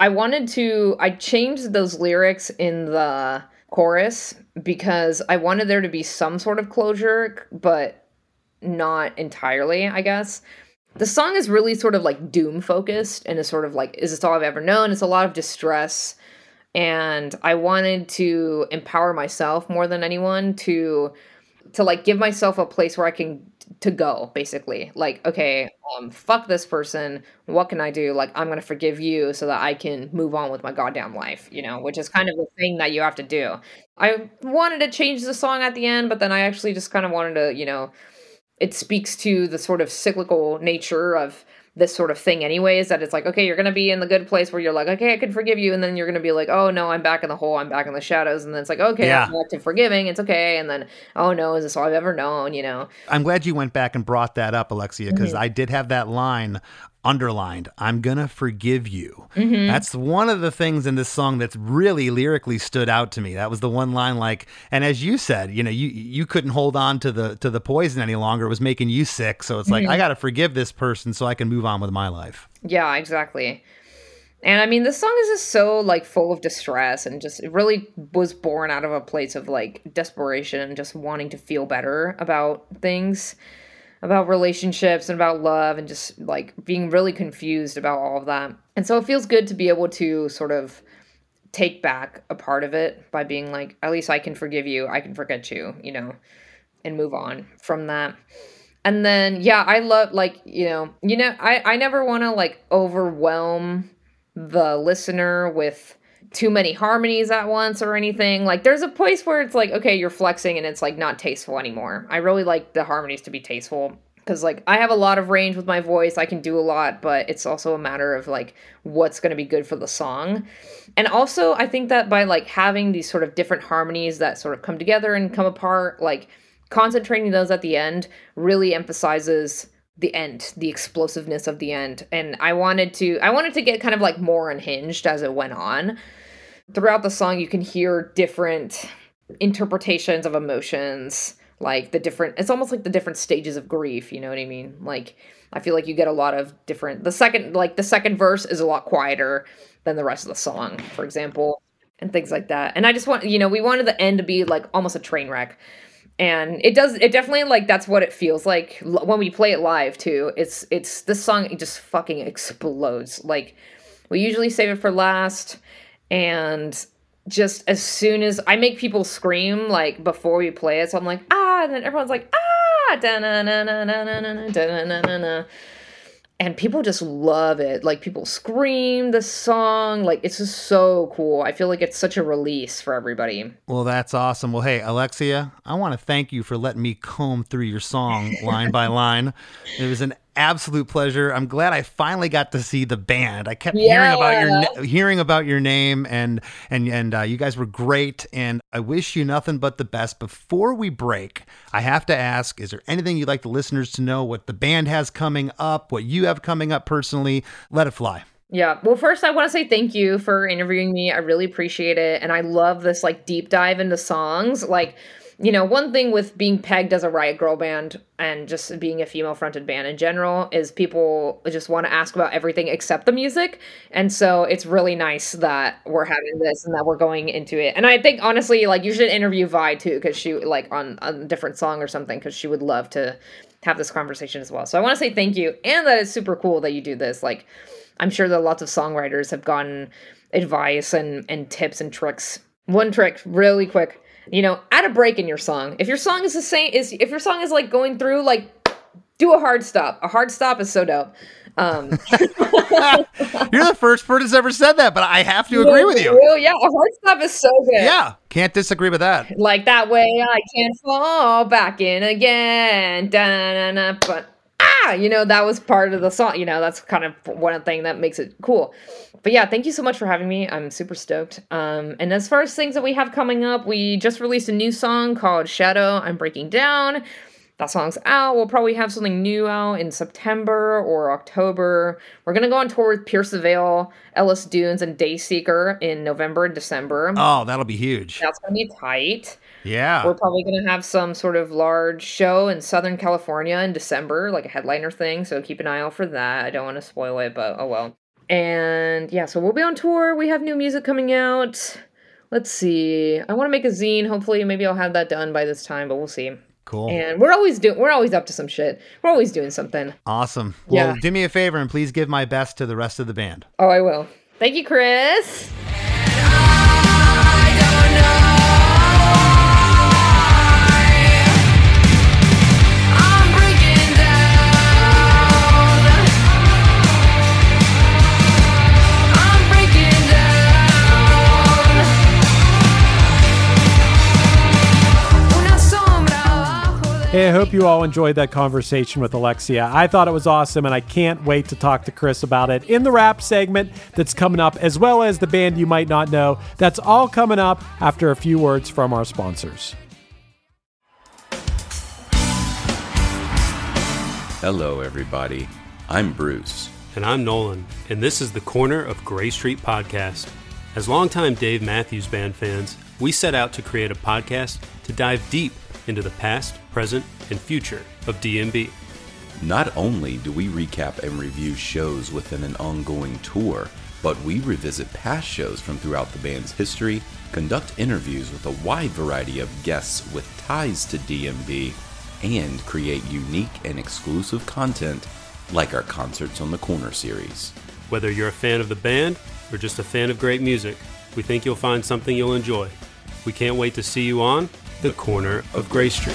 I changed those lyrics in the chorus because I wanted there to be some sort of closure, but not entirely, I guess. The song is really sort of like doom focused and is sort of like, is this all I've ever known? It's a lot of distress. And I wanted to empower myself more than anyone to like give myself a place where I can to go, basically. Like, okay, fuck this person. What can I do? Like, I'm going to forgive you so that I can move on with my goddamn life, which is kind of the thing that you have to do. I wanted to change the song at the end, but then I actually just kind of wanted to, it speaks to the sort of cyclical nature of this sort of thing anyways, that it's like, okay, you're going to be in the good place where you're like, okay, I can forgive you. And then you're going to be like, oh no, I'm back in the hole. I'm back in the shadows. And then it's like, okay, I'm back to forgiving. It's okay. And then, oh no, is this all I've ever known? I'm glad you went back and brought that up, Alexia, because I did have that line underlined. I'm going to forgive you. That's one of the things in this song that's really lyrically stood out to me. That was the one line, like, and as you said, you couldn't hold on to the poison any longer. It was making you sick. So it's like, I got to forgive this person so I can move on with my life. Yeah, exactly. And I mean, this song is just so like full of distress, and just, it really was born out of a place of like desperation and just wanting to feel better about things, about relationships and about love, and just like being really confused about all of that. And so it feels good to be able to sort of take back a part of it by being like, at least I can forgive you, I can forget you, and move on from that. And then, yeah, I love, like, I never want to like overwhelm the listener with too many harmonies at once or anything. Like, there's a place where it's like, okay, you're flexing and it's like not tasteful anymore. I really like the harmonies to be tasteful because like I have a lot of range with my voice. I can do a lot, but it's also a matter of like what's going to be good for the song. And also I think that by like having these sort of different harmonies that sort of come together and come apart, like concentrating those at the end really emphasizes the end, the explosiveness of the end. And I wanted to get kind of like more unhinged as it went on. Throughout the song, you can hear different interpretations of emotions, like it's almost like the different stages of grief, you know what I mean? Like, I feel like you get a lot of different, the second verse is a lot quieter than the rest of the song, for example, and things like that. And I just want, we wanted the end to be like almost a train wreck. And it definitely, like, that's what it feels like when we play it live too. It's this song, it just fucking explodes. Like, we usually save it for last, and just as soon as I make people scream, like, before we play it, so I'm like, ah, and then everyone's like, ah, da-na-na-na-na-na-na, da-na-na-na-na. And people just love it. Like, people scream the song. Like, it's just so cool. I feel like it's such a release for everybody. Well, that's awesome. Well, hey, Alexia, I want to thank you for letting me comb through your song line by line. It was an absolute pleasure. I'm glad I finally got to see the band. I kept hearing about your name, and you guys were great, and I wish you nothing but the best. Before we break, I have to ask, is there anything you'd like the listeners to know, what the band has coming up, what you have coming up personally? Let it fly. Yeah. Well, first I want to say thank you for interviewing me. I really appreciate it. And I love this like deep dive into songs. Like, one thing with being pegged as a Riot Grrrl band and just being a female fronted band in general is people just want to ask about everything except the music. And so it's really nice that we're having this and that we're going into it. And I think honestly, like you should interview Vi too, because she like on a different song or something, because she would love to have this conversation as well. So I want to say thank you. And that it's super cool that you do this. Like, I'm sure that lots of songwriters have gotten advice and tips and tricks. One trick, really quick, add a break in your song. If your song is if your song is like going through, like, do a hard stop. A hard stop is so dope. You're the first person that's ever said that, but I have to agree with you. Yeah, a hard stop is so good. Yeah, can't disagree with that. Like that way I can't fall back in again. Da-na-na, but that was part of the song. That's kind of one thing that makes it cool. But yeah, thank you so much for having me. I'm super stoked. And as far as things that we have coming up, we just released a new song called Shadow I'm Breaking Down. That song's out. We'll probably have something new out in September or October. We're going to go on tour with Pierce the Veil, Ellis Dunes, and Dayseeker in November and December. Oh, that'll be huge. That's going to be tight. Yeah. We're probably going to have some sort of large show in Southern California in December, like a headliner thing. So keep an eye out for that. I don't want to spoil it, but oh well. And yeah, so we'll be on tour. We have new music coming out. Let's see. I want to make a zine. Hopefully, maybe I'll have that done by this time, but we'll see. Cool. And we're always up to some shit. We're always doing something. Awesome. Well, do me a favor and please give my best to the rest of the band. Oh, I will. Thank you, Chris. Hey, I hope you all enjoyed that conversation with Alexia. I thought it was awesome, and I can't wait to talk to Chris about it in the rap segment that's coming up, as well as the band you might not know. That's all coming up after a few words from our sponsors. Hello, everybody. I'm Bruce. And I'm Nolan, and this is the Corner of Gray Street podcast. As longtime Dave Matthews Band fans, we set out to create a podcast to dive deep into the past, present, and future of DMB. Not only do we recap and review shows within an ongoing tour, but we revisit past shows from throughout the band's history, conduct interviews with a wide variety of guests with ties to DMB, and create unique and exclusive content like our Concerts on the Corner series. Whether you're a fan of the band or just a fan of great music, we think you'll find something you'll enjoy. We can't wait to see you on the Corner of Gray Street.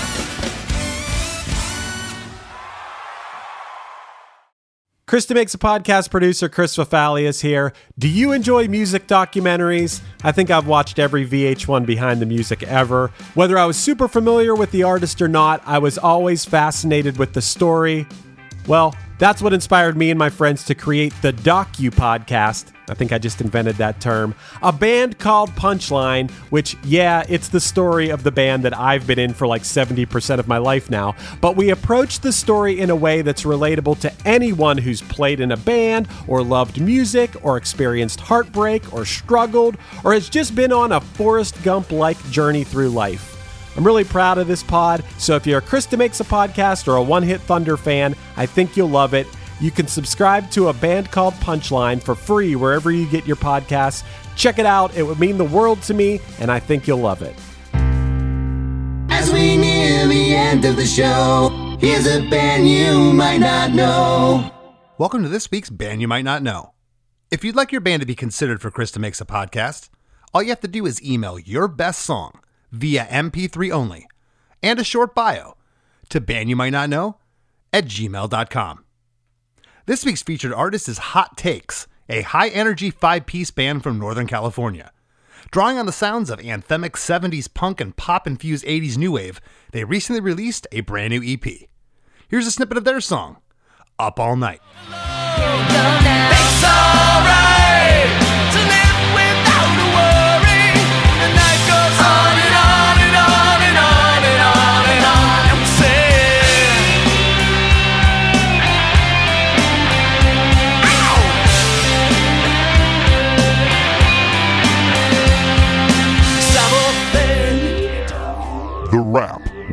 Krista Makes a Podcast producer Chris Fafalius here. Do you enjoy music documentaries? I think I've watched every VH1 Behind the Music ever. Whether I was super familiar with the artist or not, I was always fascinated with the story. Well, that's what inspired me and my friends to create the Docu Podcast. I think I just invented that term. A band called Punchline, which, yeah, it's the story of the band that I've been in for like 70% of my life now. But we approach the story in a way that's relatable to anyone who's played in a band, or loved music, or experienced heartbreak, or struggled, or has just been on a Forrest Gump-like journey through life. I'm really proud of this pod, so if you're a Krista Makes a Podcast or a One Hit Thunder fan, I think you'll love it. You can subscribe to A Band Called Punchline for free wherever you get your podcasts. Check it out. It would mean the world to me, and I think you'll love it. As we near the end of the show, here's a band you might not know. Welcome to this week's Band You Might Not Know. If you'd like your band to be considered for Krista Makes a Podcast, all you have to do is email your best song via MP3 only and a short bio to bandyoumightnotknow@gmail.com. This week's featured artist is Hot Takes, a high-energy 5-piece band from Northern California. Drawing on the sounds of anthemic 70s punk and pop-infused 80s new wave, they recently released a brand new EP. Here's a snippet of their song, Up All Night. It's alright to live without a worry. The night goes on and on and on and on and on and on. And we say, ow!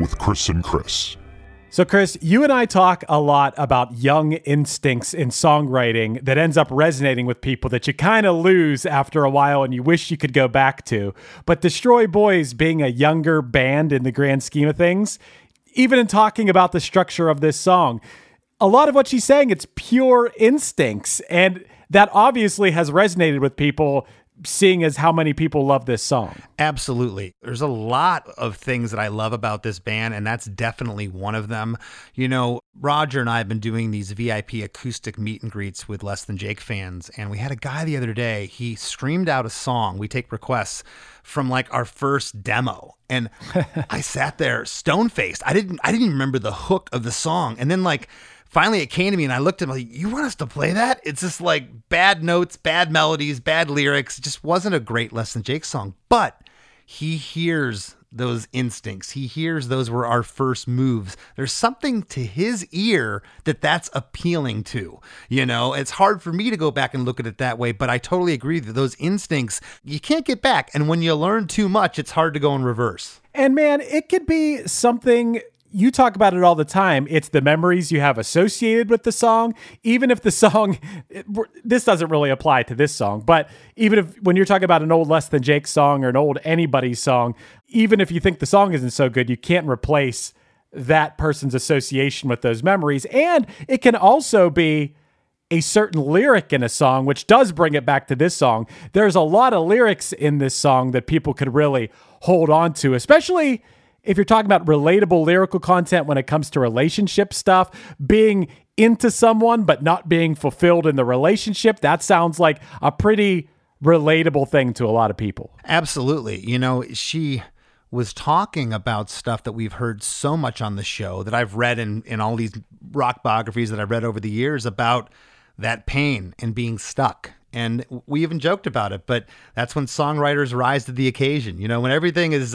with Chris and Chris. So, Chris, you and I talk a lot about young instincts in songwriting that ends up resonating with people that you kind of lose after a while and you wish you could go back to. But Destroy Boys being a younger band in the grand scheme of things, even in talking about the structure of this song, a lot of what she's saying, it's pure instincts. And that obviously has resonated with people, seeing as how many people love this song. Absolutely. There's a lot of things that I love about this band, and that's definitely one of them. You know, Roger and I have been doing these VIP acoustic meet and greets with Less Than Jake fans, and we had a guy the other day, he screamed out a song. We take requests from like our first demo, and I sat there stone-faced. I didn't even remember the hook of the song, and then like finally it came to me and I looked at him like, you want us to play that? It's just like bad notes, bad melodies, bad lyrics. It just wasn't a great Less Than Jake song, but he hears those instincts. He hears those were our first moves. There's something to his ear that's appealing to, you know. It's hard for me to go back and look at it that way, but I totally agree that those instincts, you can't get back. And when you learn too much, it's hard to go in reverse. And man, it could be something. You talk about it all the time. It's the memories you have associated with the song. Even if the song, this doesn't really apply to this song, but even if when you're talking about an old Less Than Jake song or an old anybody's song, even if you think the song isn't so good, you can't replace that person's association with those memories. And it can also be a certain lyric in a song, which does bring it back to this song. There's a lot of lyrics in this song that people could really hold on to, especially if you're talking about relatable lyrical content when it comes to relationship stuff, being into someone but not being fulfilled in the relationship. That sounds like a pretty relatable thing to a lot of people. Absolutely. You know, she was talking about stuff that we've heard so much on the show, that I've read in all these rock biographies that I've read over the years, about that pain and being stuck. And we even joked about it, but that's when songwriters rise to the occasion. You know, when everything is,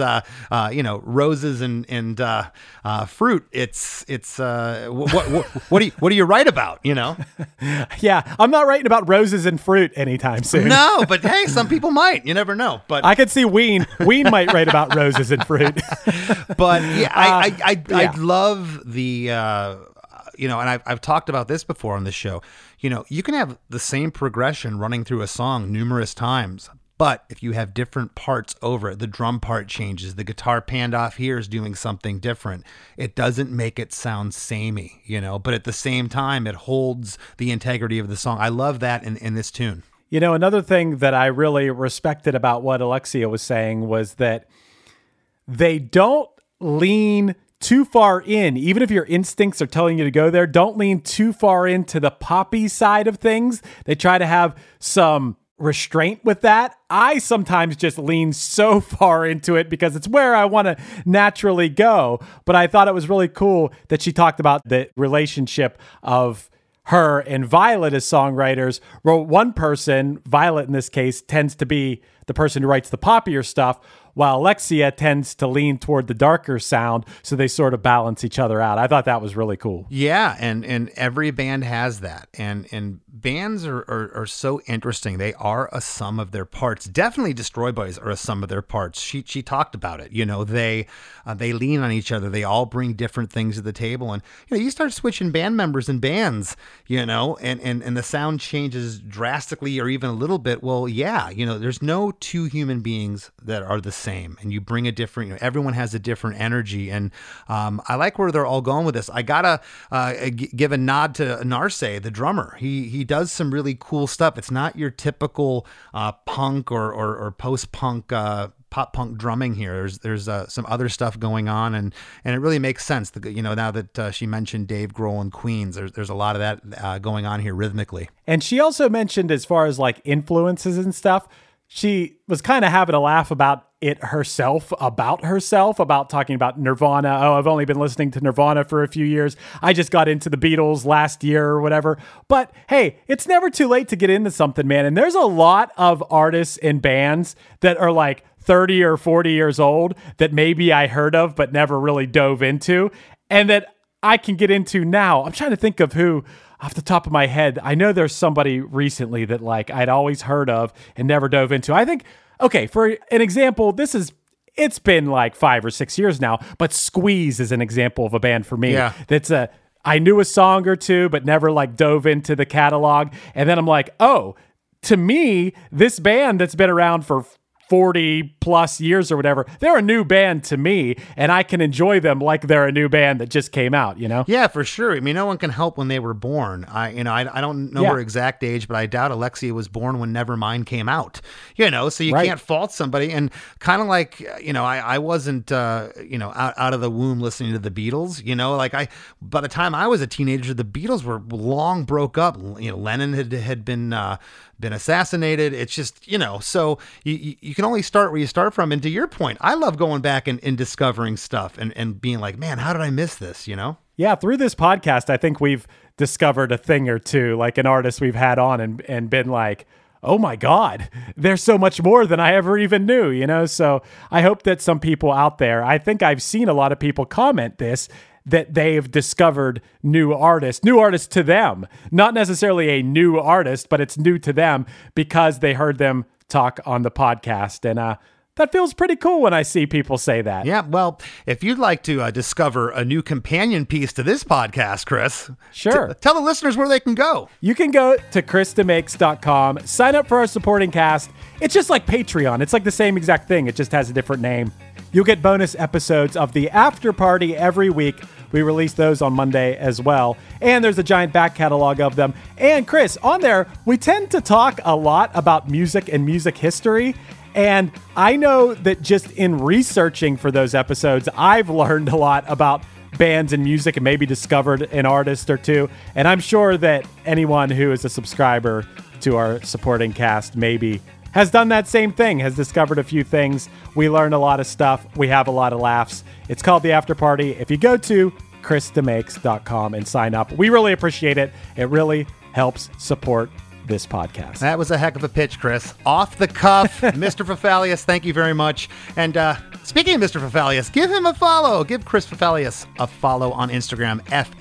roses and fruit, what do you write about? You know? Yeah, I'm not writing about roses and fruit anytime soon. No, but hey, some people might. You never know. But I could see Ween. Ween might write about roses and fruit. But yeah, I love the. And I've talked about this before on the show. You know, you can have the same progression running through a song numerous times, but if you have different parts over it, the drum part changes, the guitar panned off here is doing something different. It doesn't make it sound samey, you know, but at the same time, it holds the integrity of the song. I love that in this tune. You know, another thing that I really respected about what Alexia was saying was that they don't lean too far in. Even if your instincts are telling you to go there, don't lean too far into the poppy side of things. They try to have some restraint with that. I sometimes just lean so far into it because it's where I want to naturally go. But I thought it was really cool that she talked about the relationship of her and Violet as songwriters, where one person, Violet in this case, tends to be the person who writes the poppier stuff, while Alexia tends to lean toward the darker sound, so they sort of balance each other out. I thought that was really cool. Yeah, and every band has that. And bands are so interesting. They are a sum of their parts. Definitely Destroy Boys are a sum of their parts. She talked about it. You know, they lean on each other. They all bring different things to the table. And you know, you start switching band members in bands, you know, and the sound changes drastically or even a little bit. Well, yeah, you know, there's no two human beings that are the same, and you bring a different, you know, everyone has a different energy. And I like where they're all going with this. I gotta give a nod to Narse, the drummer. He does some really cool stuff. It's not your typical punk or post-punk pop punk drumming here. There's some other stuff going on, and it really makes sense. You know, now that she mentioned Dave Grohl and Queens, there's a lot of that going on here rhythmically. And she also mentioned, as far as like influences and stuff, she was kind of having a laugh about it herself, about talking about Nirvana. Oh, I've only been listening to Nirvana for a few years. I just got into the Beatles last year or whatever. But hey, it's never too late to get into something, man. And there's a lot of artists and bands that are like 30 or 40 years old that maybe I heard of but never really dove into, and that I can get into now. I'm trying to think of who off the top of my head. I know there's somebody recently that like I'd always heard of and never dove into. I think, okay, for an example, this is it's been like 5 or 6 years now, but Squeeze is an example of a band for me. Yeah. I knew a song or two, but never like dove into the catalog. And then I'm like, oh, to me, this band that's been around for 40 plus years or whatever, they're a new band to me, and I can enjoy them like they're a new band that just came out, you know? Yeah, for sure. I mean, no one can help when they were born. I don't know her exact age, but I doubt Alexia was born when Nevermind came out, so you can't fault somebody. And kind of like, I wasn't, out of the womb listening to the Beatles, by the time I was a teenager, the Beatles were long broke up. Lennon had been assassinated. It's just, so you can only start where you start from. And to your point, I love going back and discovering stuff and being like, man, how did I miss this? Yeah. Through this podcast, I think we've discovered a thing or two, like an artist we've had on and been like, oh my God, there's so much more than I ever even knew, So I hope that some people out there, I think I've seen a lot of people comment this, that they've discovered new artists to them, not necessarily a new artist, but it's new to them because they heard them talk on the podcast. And that feels pretty cool when I see people say that. Yeah. Well, if you'd like to discover a new companion piece to this podcast, Chris, sure. Tell the listeners where they can go. You can go to chrisdemakes.com, sign up for our supporting cast. It's just like Patreon. It's like the same exact thing. It just has a different name. You'll get bonus episodes of the After Party every week. We release those on Monday as well. And there's a giant back catalog of them. And Chris, on there, we tend to talk a lot about music and music history. And I know that just in researching for those episodes, I've learned a lot about bands and music and maybe discovered an artist or two. And I'm sure that anyone who is a subscriber to our supporting cast maybe has done that same thing, has discovered a few things. We learn a lot of stuff. We have a lot of laughs. It's called The After Party. If you go to chrisdemakes.com and sign up, we really appreciate it. It really helps support this podcast. That was a heck of a pitch, Chris. Off the cuff, Mr. Fafalius, thank you very much. And speaking of Mr. Fafalius, give him a follow. Give Chris Fafalius a follow on Instagram,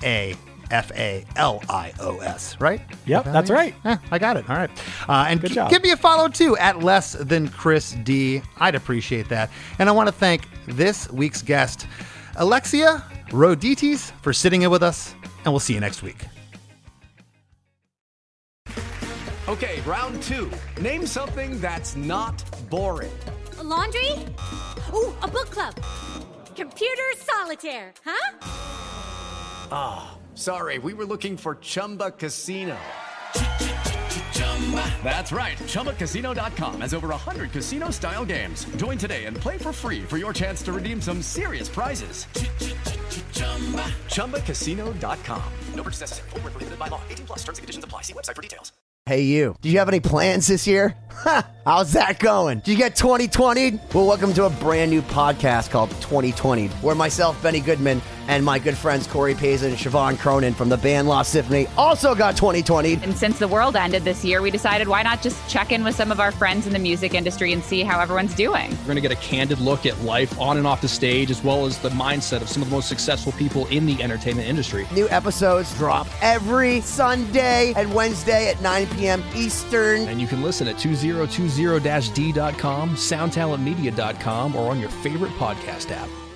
Fafalios, right? Yep, that's right. Yeah, I got it. All right. And Good job. Give me a follow, too, at Less Than Chris D. I'd appreciate that. And I want to thank this week's guest, Alexia Roditis, for sitting in with us. And we'll see you next week. Okay, round two. Name something that's not boring. A laundry? Ooh, a book club. Computer solitaire, huh? Ah, sorry, we were looking for Chumba Casino. That's right, ChumbaCasino.com has over 100 casino-style games. Join today and play for free for your chance to redeem some serious prizes. ChumbaCasino.com. No purchase necessary. Void where prohibited by law. 18+ terms and conditions apply. See website for details. Hey, you. Do you have any plans this year? How's that going? Did you get 2020'd? Well, welcome to a brand new podcast called 2020'd, where myself, Benny Goodman, and my good friends Corey Paisley and Siobhan Cronin from the band Lost Symphony also got 2020'd. And since the world ended this year, we decided why not just check in with some of our friends in the music industry and see how everyone's doing. We're going to get a candid look at life on and off the stage, as well as the mindset of some of the most successful people in the entertainment industry. New episodes drop every Sunday and Wednesday at 9 p.m. Eastern. And you can listen at 2020-d.com, soundtalentmedia.com, or on your favorite podcast app.